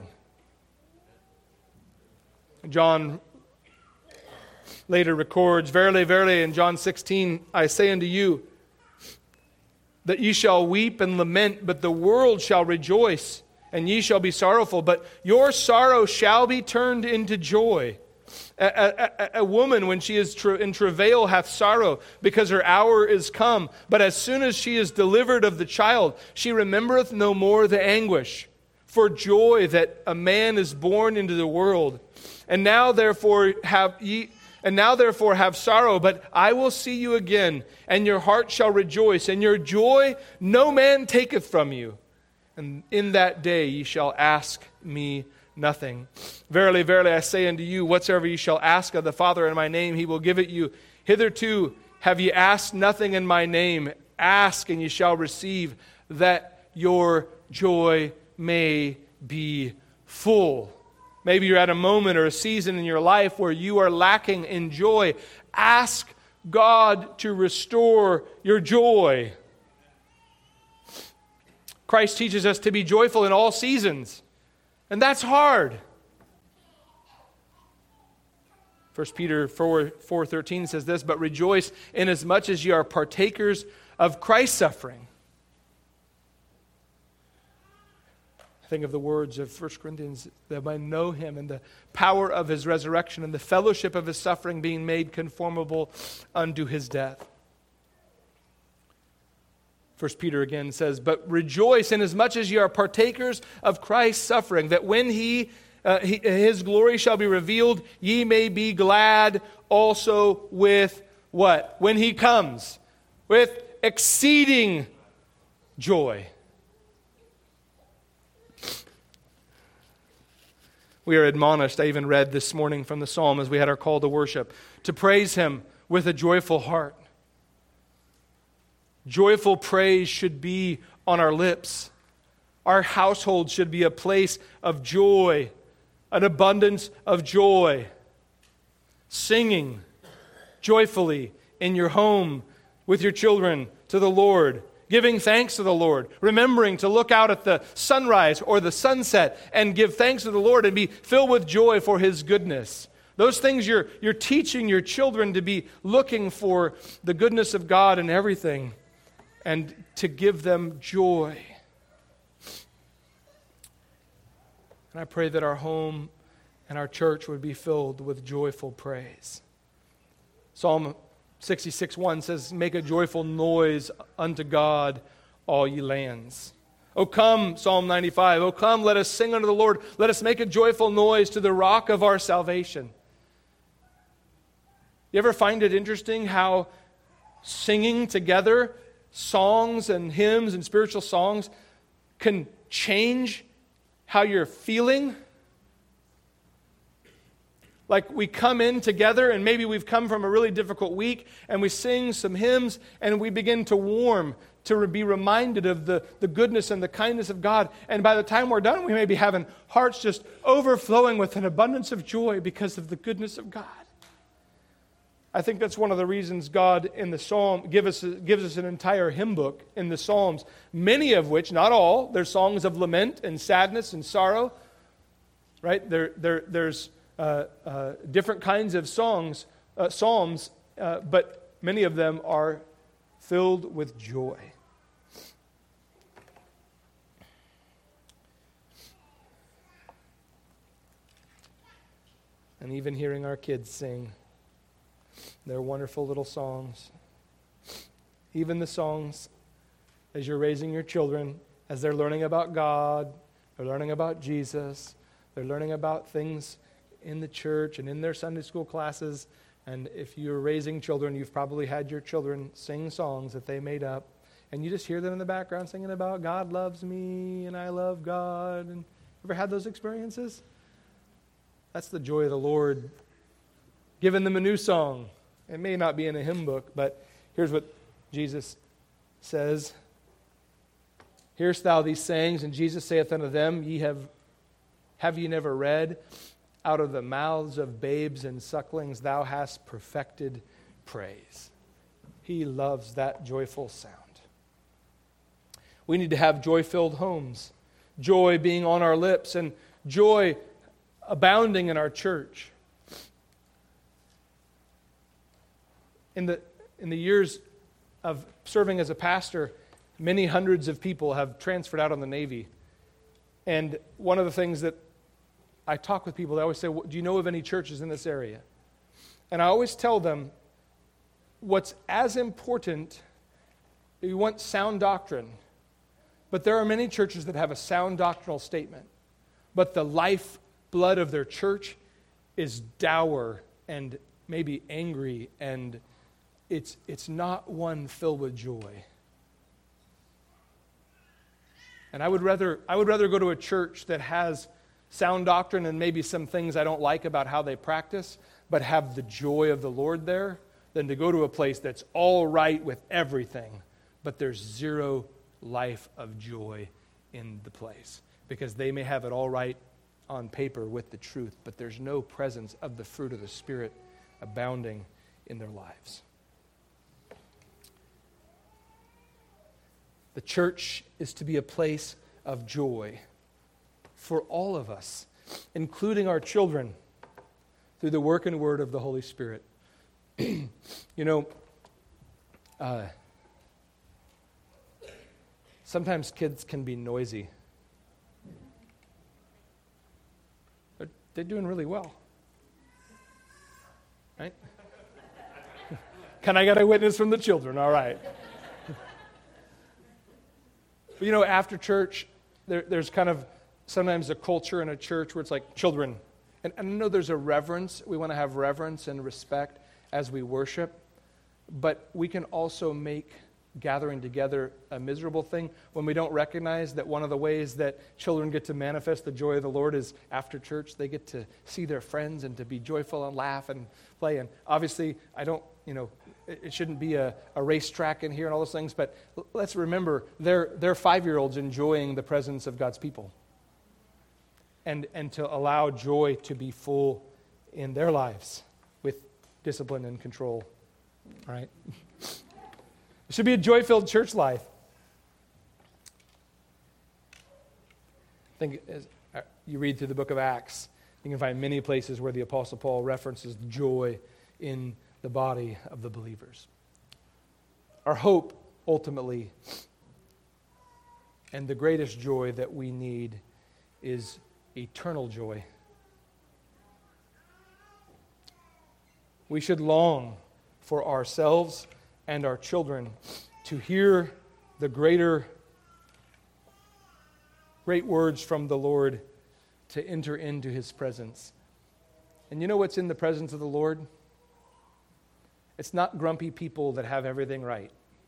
John later records, Verily, verily, in John 16, I say unto you, that ye shall weep and lament, but the world shall rejoice. And ye shall be sorrowful, but your sorrow shall be turned into joy. A woman, when she is in travail, hath sorrow, because her hour is come. But as soon as she is delivered of the child, she remembereth no more the anguish, for joy that a man is born into the world. And now therefore have sorrow, but I will see you again, and your heart shall rejoice, and your joy no man taketh from you. And in that day ye shall ask me nothing. Verily, verily, I say unto you, whatsoever ye shall ask of the Father in my name, He will give it you. Hitherto have ye asked nothing in my name. Ask, and ye shall receive, that your joy may be full. Maybe you're at a moment or a season in your life where you are lacking in joy. Ask God to restore your joy. Christ teaches us to be joyful in all seasons. And that's hard. 1 Peter 4:13 says this, but rejoice inasmuch as ye are partakers of Christ's suffering. Think of the words of 1 Corinthians, that I know Him and the power of His resurrection and the fellowship of His suffering, being made conformable unto His death. 1 Peter again says, but rejoice inasmuch as ye are partakers of Christ's suffering, that when His glory shall be revealed, ye may be glad also with what? When He comes, with exceeding joy. We are admonished, I even read this morning from the psalm as we had our call to worship, to praise Him with a joyful heart. Joyful praise should be on our lips. Our household should be a place of joy, an abundance of joy. Singing joyfully in your home with your children to the Lord. giving thanks to the Lord, remembering to look out at the sunrise or the sunset and give thanks to the Lord and be filled with joy for His goodness. Those things you're teaching your children to be looking for the goodness of God in everything and to give them joy. And I pray that our home and our church would be filled with joyful praise. Psalm 66:1 says, "Make a joyful noise unto God, all ye lands." O come, Psalm 95, O come, let us sing unto the Lord. Let us make a joyful noise to the rock of our salvation. You ever find it interesting how singing together songs and hymns and spiritual songs can change how you're feeling? Like we come in together and maybe we've come from a really difficult week and we sing some hymns and we begin to warm, to be reminded of the goodness and the kindness of God. And by the time we're done, we may be having hearts just overflowing with an abundance of joy because of the goodness of God. I think that's one of the reasons God in the Psalm gives us an entire hymn book in the Psalms, many of which, not all, they're songs of lament and sadness and sorrow. Right? There's different kinds of psalms, but many of them are filled with joy. And even hearing our kids sing their wonderful little songs. Even the songs as you're raising your children, as they're learning about God, they're learning about Jesus, they're learning about things in the church and in their Sunday school classes. And if you're raising children, you've probably had your children sing songs that they made up. And you just hear them in the background singing about God loves me and I love God. And ever had those experiences? That's the joy of the Lord, giving them a new song. It may not be in a hymn book, but here's what Jesus says. Hearest thou these sayings? And Jesus saith unto them, Have ye never read, out of the mouths of babes and sucklings thou hast perfected praise. He loves that joyful sound. We need to have joy-filled homes, joy being on our lips, and joy abounding in our church. In the years of serving as a pastor, many hundreds of people have transferred out on the Navy. And one of the things that I talk with people, they always say, do you know of any churches in this area? And I always tell them, what's as important, you want sound doctrine, but there are many churches that have a sound doctrinal statement, but the lifeblood of their church is dour and maybe angry, and it's not one filled with joy. And I would rather go to a church that has sound doctrine and maybe some things I don't like about how they practice, but have the joy of the Lord there, than to go to a place that's all right with everything, but there's zero life of joy in the place. Because they may have it all right on paper with the truth, but there's no presence of the fruit of the Spirit abounding in their lives. The church is to be a place of joy for all of us, including our children, through the work and word of the Holy Spirit. Sometimes kids can be noisy. They're doing really well, right? Can I get a witness from the children? All right. But after church, there's kind of sometimes a culture in a church where it's like children. And I know there's a reverence. We want to have reverence and respect as we worship. But we can also make gathering together a miserable thing when we don't recognize that one of the ways that children get to manifest the joy of the Lord is after church. They get to see their friends and to be joyful and laugh and play. And obviously, it shouldn't be a racetrack in here and all those things, but let's remember, they're 5-year-olds enjoying the presence of God's people. And to allow joy to be full in their lives with discipline and control. All right? It should be a joy-filled church life. think as you read through the book of Acts, you can find many places where the Apostle Paul references joy in the body of the believers. Our hope, ultimately, and the greatest joy that we need is eternal joy. We should long for ourselves and our children to hear the great words from the Lord, to enter into His presence. And you know what's in the presence of the Lord? It's not grumpy people that have everything right.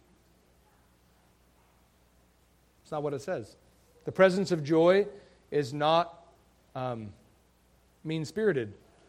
It's not what it says. The presence of joy is not mean-spirited.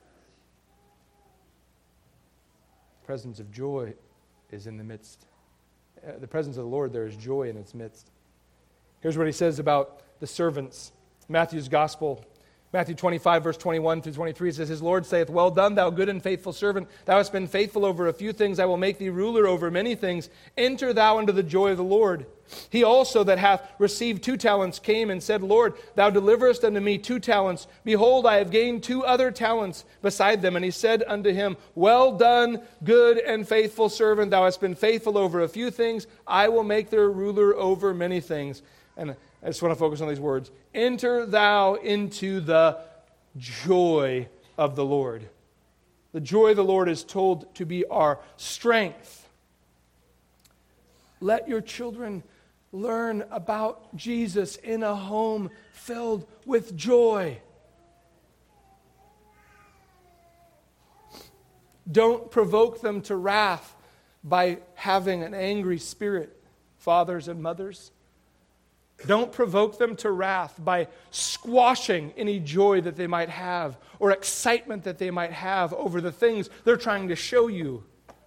The presence of joy is in the midst. The presence of the Lord, there is joy in its midst. Here's what He says about the servants. Matthew's Gospel, Matthew 25, verse 21 through 23, it says, His Lord saith, Well done, thou good and faithful servant. Thou hast been faithful over a few things. I will make thee ruler over many things. Enter thou into the joy of the Lord. He also that hath received 2 talents came and said, Lord, thou deliverest unto me 2 talents. Behold, I have gained 2 other talents beside them. And he said unto him, Well done, good and faithful servant. Thou hast been faithful over a few things. I will make thee ruler over many things. And I just want to focus on these words. Enter thou into the joy of the Lord. The joy of the Lord is told to be our strength. Let your children learn about Jesus in a home filled with joy. Don't provoke them to wrath by having an angry spirit, fathers and mothers. Don't provoke them to wrath by squashing any joy that they might have or excitement that they might have over the things they're trying to show you.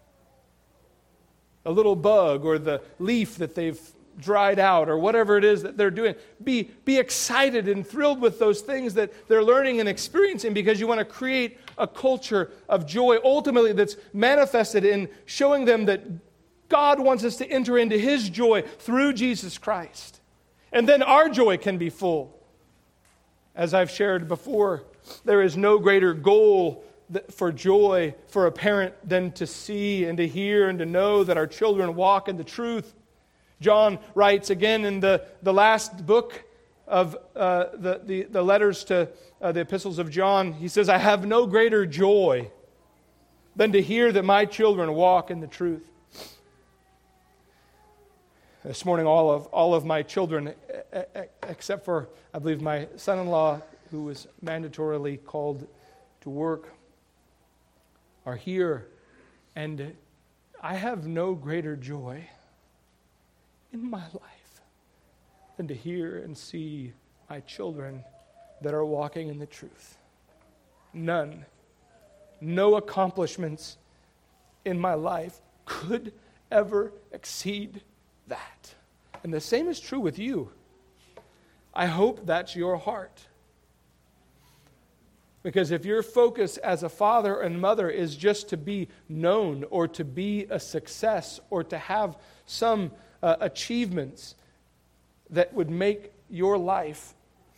A little bug or the leaf that they've dried out or whatever it is that they're doing. Be excited and thrilled with those things that they're learning and experiencing, because you want to create a culture of joy ultimately that's manifested in showing them that God wants us to enter into His joy through Jesus Christ. And then our joy can be full. As I've shared before, there is no greater goal for joy for a parent than to see and to hear and to know that our children walk in the truth. John writes again in the last book of the letters to the epistles of John, he says, I have no greater joy than to hear that my children walk in the truth. This morning, all of my children, except for, I believe, my son-in-law, who was mandatorily called to work, are here. And I have no greater joy in my life than to hear and see my children that are walking in the truth. None. No accomplishments in my life could ever exceed that. And the same is true with you. I hope that's your heart. Because if your focus as a father and mother is just to be known or to be a success or to have some achievements that would make your life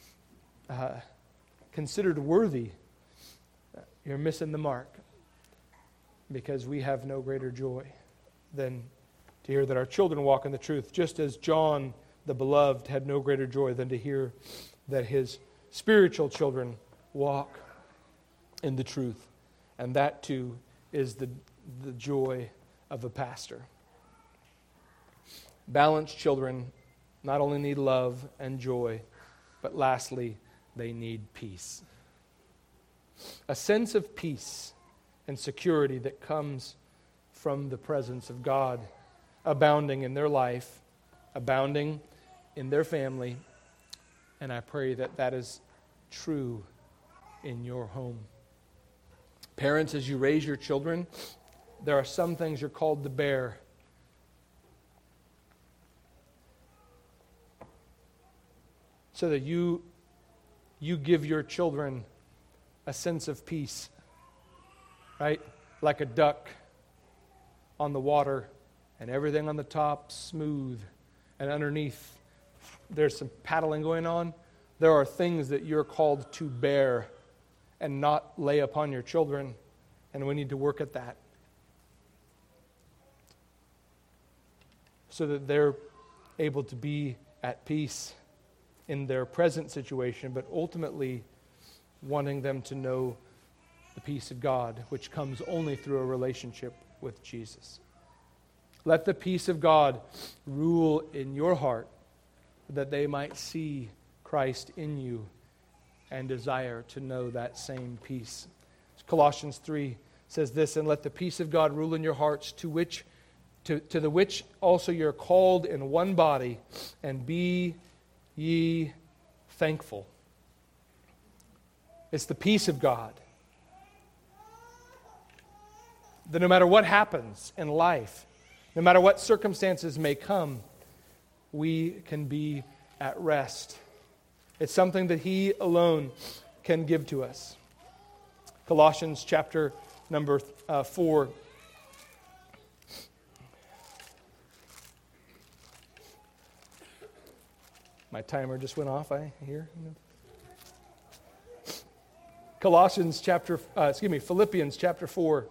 considered worthy, you're missing the mark. Because we have no greater joy than to hear that our children walk in the truth, just as John, the beloved, had no greater joy than to hear that his spiritual children walk in the truth. And that, too, is the joy of a pastor. Balanced children not only need love and joy, but lastly, they need peace. A sense of peace and security that comes from the presence of God abounding in their life, abounding in their family, and I pray that that is true in your home. Parents, as you raise your children, there are some things you're called to bear. So that you give your children a sense of peace, right? Like a duck on the water, and everything on the top smooth, and underneath there's some paddling going on. There are things that you're called to bear and not lay upon your children, and we need to work at that so that they're able to be at peace in their present situation, but ultimately wanting them to know the peace of God, which comes only through a relationship with Jesus. Let the peace of God rule in your heart, that they might see Christ in you and desire to know that same peace. Colossians 3 says this, and let the peace of God rule in your hearts, to the which also you're called in one body, and be ye thankful. It's the peace of God that no matter what happens in life, no matter what circumstances may come, we can be at rest. It's something that He alone can give to us. Colossians chapter number 4. My timer just went off, I hear. Philippians chapter 4.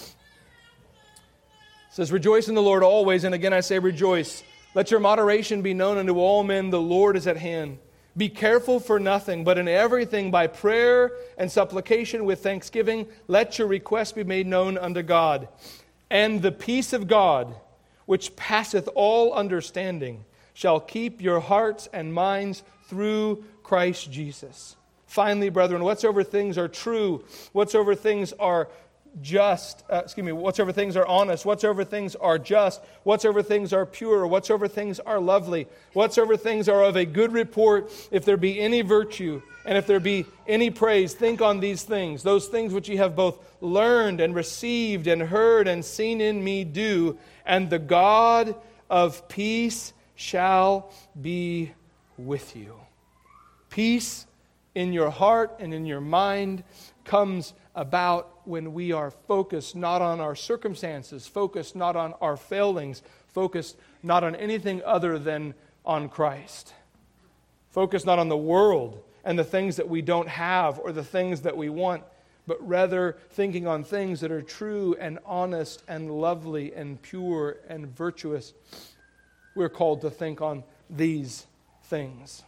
It says, rejoice in the Lord always, and again I say rejoice. Let your moderation be known unto all men, the Lord is at hand. Be careful for nothing, but in everything by prayer and supplication with thanksgiving, let your requests be made known unto God. And the peace of God, which passeth all understanding, shall keep your hearts and minds through Christ Jesus. Finally, brethren, whatsoever things are true, whatsoever things are whatsoever things are honest, whatsoever things are just, whatsoever things are pure, whatsoever things are lovely, whatsoever things are of a good report, if there be any virtue, and if there be any praise, think on these things. Those things which ye have both learned and received and heard and seen in me do, and the God of peace shall be with you. Peace in your heart and in your mind comes about when we are focused not on our circumstances, focused not on our failings, focused not on anything other than on Christ. Focused not on the world and the things that we don't have or the things that we want, but rather thinking on things that are true and honest and lovely and pure and virtuous. We're called to think on these things.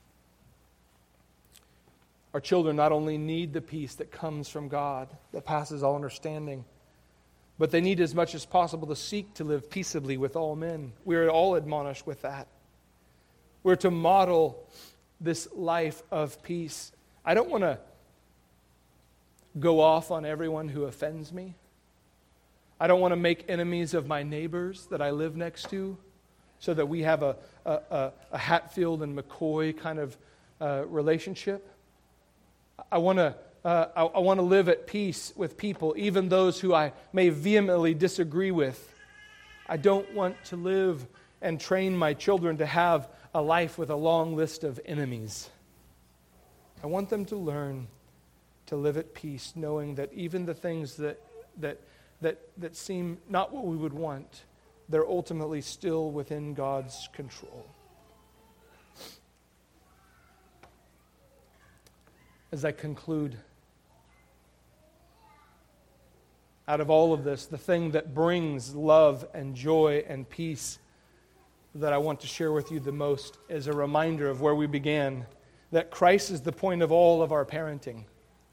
Our children not only need the peace that comes from God, that passes all understanding, but they need as much as possible to seek to live peaceably with all men. We are all admonished with that. We're to model this life of peace. I don't want to go off on everyone who offends me. I don't want to make enemies of my neighbors that I live next to, so that we have a Hatfield and McCoy kind of relationship. I want to live at peace with people, even those who I may vehemently disagree with. I don't want to live and train my children to have a life with a long list of enemies. I want them to learn to live at peace, knowing that even the things that seem not what we would want, they're ultimately still within God's control. As I conclude, out of all of this, the thing that brings love and joy and peace that I want to share with you the most is a reminder of where we began, that Christ is the point of all of our parenting.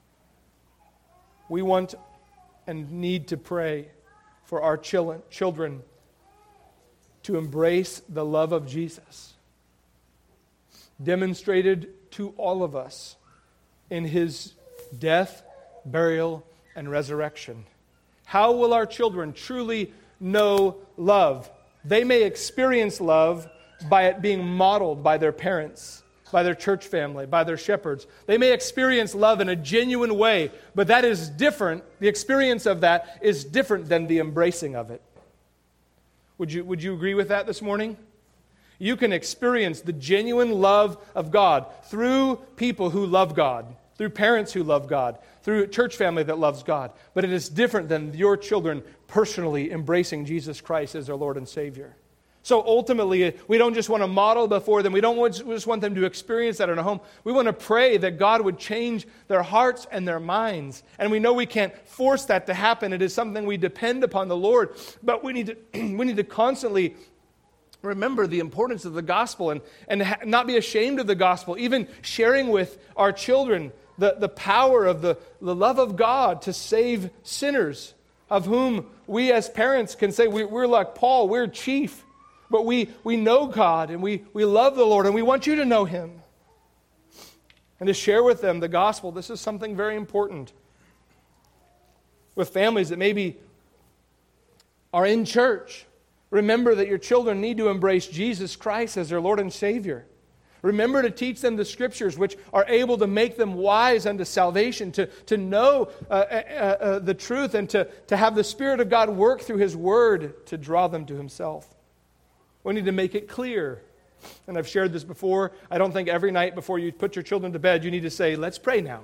We want and need to pray for our children to embrace the love of Jesus, demonstrated to all of us in His death, burial, and resurrection. How will our children truly know love? They may experience love by it being modeled by their parents, by their church family, by their shepherds. They may experience love in a genuine way, but that is different. The experience of that is different than the embracing of it. Would you agree with that this morning? You can experience the genuine love of God through people who love God, through parents who love God, through a church family that loves God. But it is different than your children personally embracing Jesus Christ as their Lord and Savior. So ultimately, we don't just want to model before them. We don't just want them to experience that in our home. We want to pray that God would change their hearts and their minds. And we know we can't force that to happen. It is something we depend upon the Lord. But we need to constantly remember the importance of the gospel and not be ashamed of the gospel. Even sharing with our children the power of the love of God to save sinners, of whom we as parents can say, we're like Paul, we're chief. But we know God, and we love the Lord, and we want you to know Him. And to share with them the gospel, this is something very important. With families that maybe are in church, remember that your children need to embrace Jesus Christ as their Lord and Savior. Remember to teach them the Scriptures, which are able to make them wise unto salvation, to know the truth, and to have the Spirit of God work through His Word to draw them to Himself. We need to make it clear. And I've shared this before. I don't think every night before you put your children to bed, you need to say, let's pray now.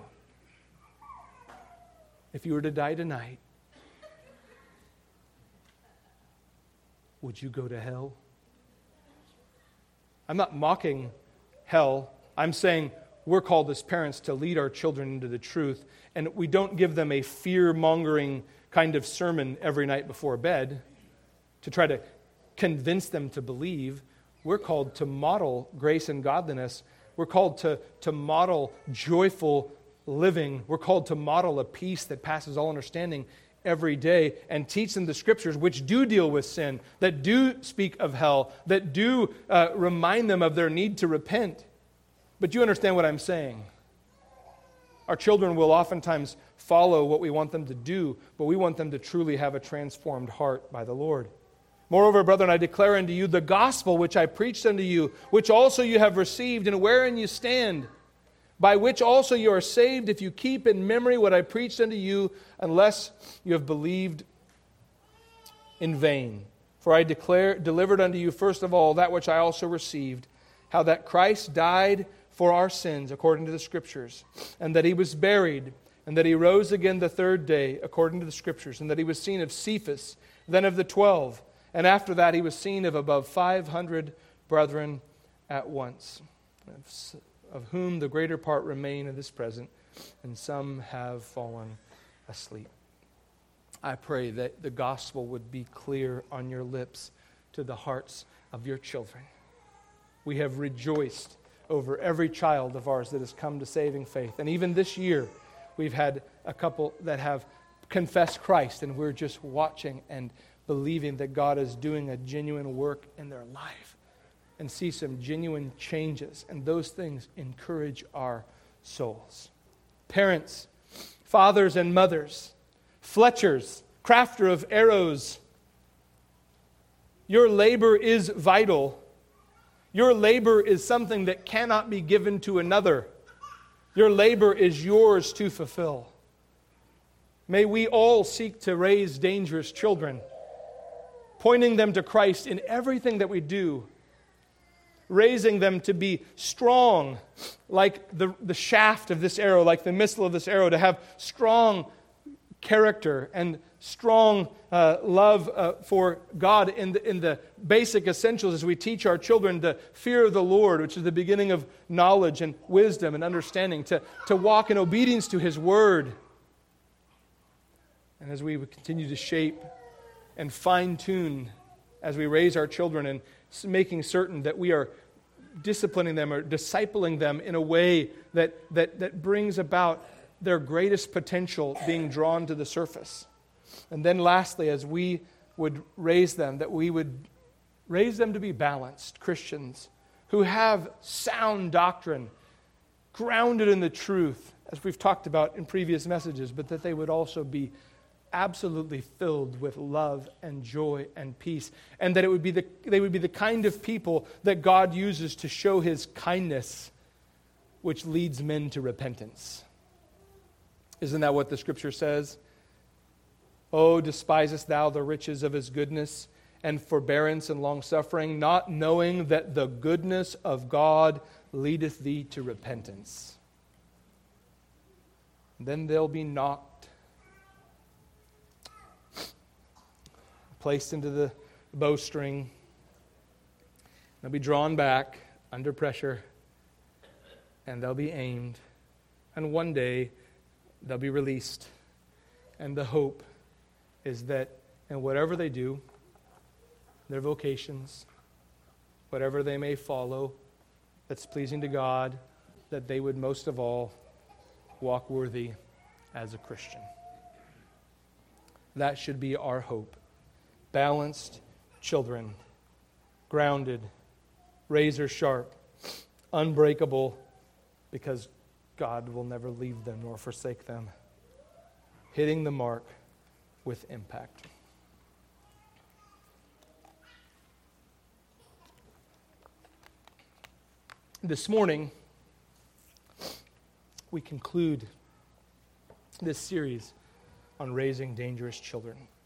If you were to die tonight, would you go to hell? I'm not mocking hell. I'm saying we're called as parents to lead our children into the truth. And we don't give them a fear-mongering kind of sermon every night before bed to try to convince them to believe. We're called to model grace and godliness. We're called to model joyful living. We're called to model a peace that passes all understanding every day, and teach them the Scriptures which do deal with sin, that do speak of hell, that do remind them of their need to repent. But you understand what I'm saying. Our children will oftentimes follow what we want them to do, but we want them to truly have a transformed heart by the Lord. Moreover, brethren, I declare unto you the gospel which I preached unto you, which also you have received, and wherein you stand, by which also you are saved, if you keep in memory what I preached unto you, unless you have believed in vain. For I delivered unto you first of all that which I also received, how that Christ died for our sins, according to the Scriptures, and that He was buried, and that He rose again the third day, according to the Scriptures, and that He was seen of Cephas, then of the 12, and after that He was seen of above 500 brethren at once, of whom the greater part remain in this present, and some have fallen asleep. I pray that the gospel would be clear on your lips to the hearts of your children. We have rejoiced over every child of ours that has come to saving faith. And even this year, we've had a couple that have confessed Christ, and we're just watching and believing that God is doing a genuine work in their life and see some genuine changes. And those things encourage our souls. Parents, fathers and mothers, Fletchers, crafter of arrows, your labor is vital. Your labor is something that cannot be given to another. Your labor is yours to fulfill. May we all seek to raise dangerous children, pointing them to Christ in everything that we do, raising them to be strong like the shaft of this arrow, like the missile of this arrow, to have strong character and strong love for God in the basic essentials as we teach our children the fear of the Lord, which is the beginning of knowledge and wisdom and understanding, to walk in obedience to His Word. And as we continue to shape and fine-tune as we raise our children and making certain that we are disciplining them or discipling them in a way that brings about their greatest potential being drawn to the surface. And then lastly, as we would raise them, that we would raise them to be balanced Christians who have sound doctrine, grounded in the truth, as we've talked about in previous messages, but that they would also be absolutely filled with love and joy and peace, and that they would be the kind of people that God uses to show His kindness, which leads men to repentance. Isn't that what the Scripture says? Oh, despisest thou the riches of His goodness and forbearance and long-suffering, not knowing that the goodness of God leadeth thee to repentance. Then they'll be knocked, placed into the bowstring, They'll be drawn back under pressure, and they'll be aimed, and one day they'll be released. And the hope is that in whatever they do, their vocations, whatever they may follow that's pleasing to God, that they would most of all walk worthy as a Christian. That should be our hope. Balanced children, grounded, razor sharp, unbreakable, because God will never leave them nor forsake them. Hitting the mark with impact. This morning, we conclude this series on raising dangerous children.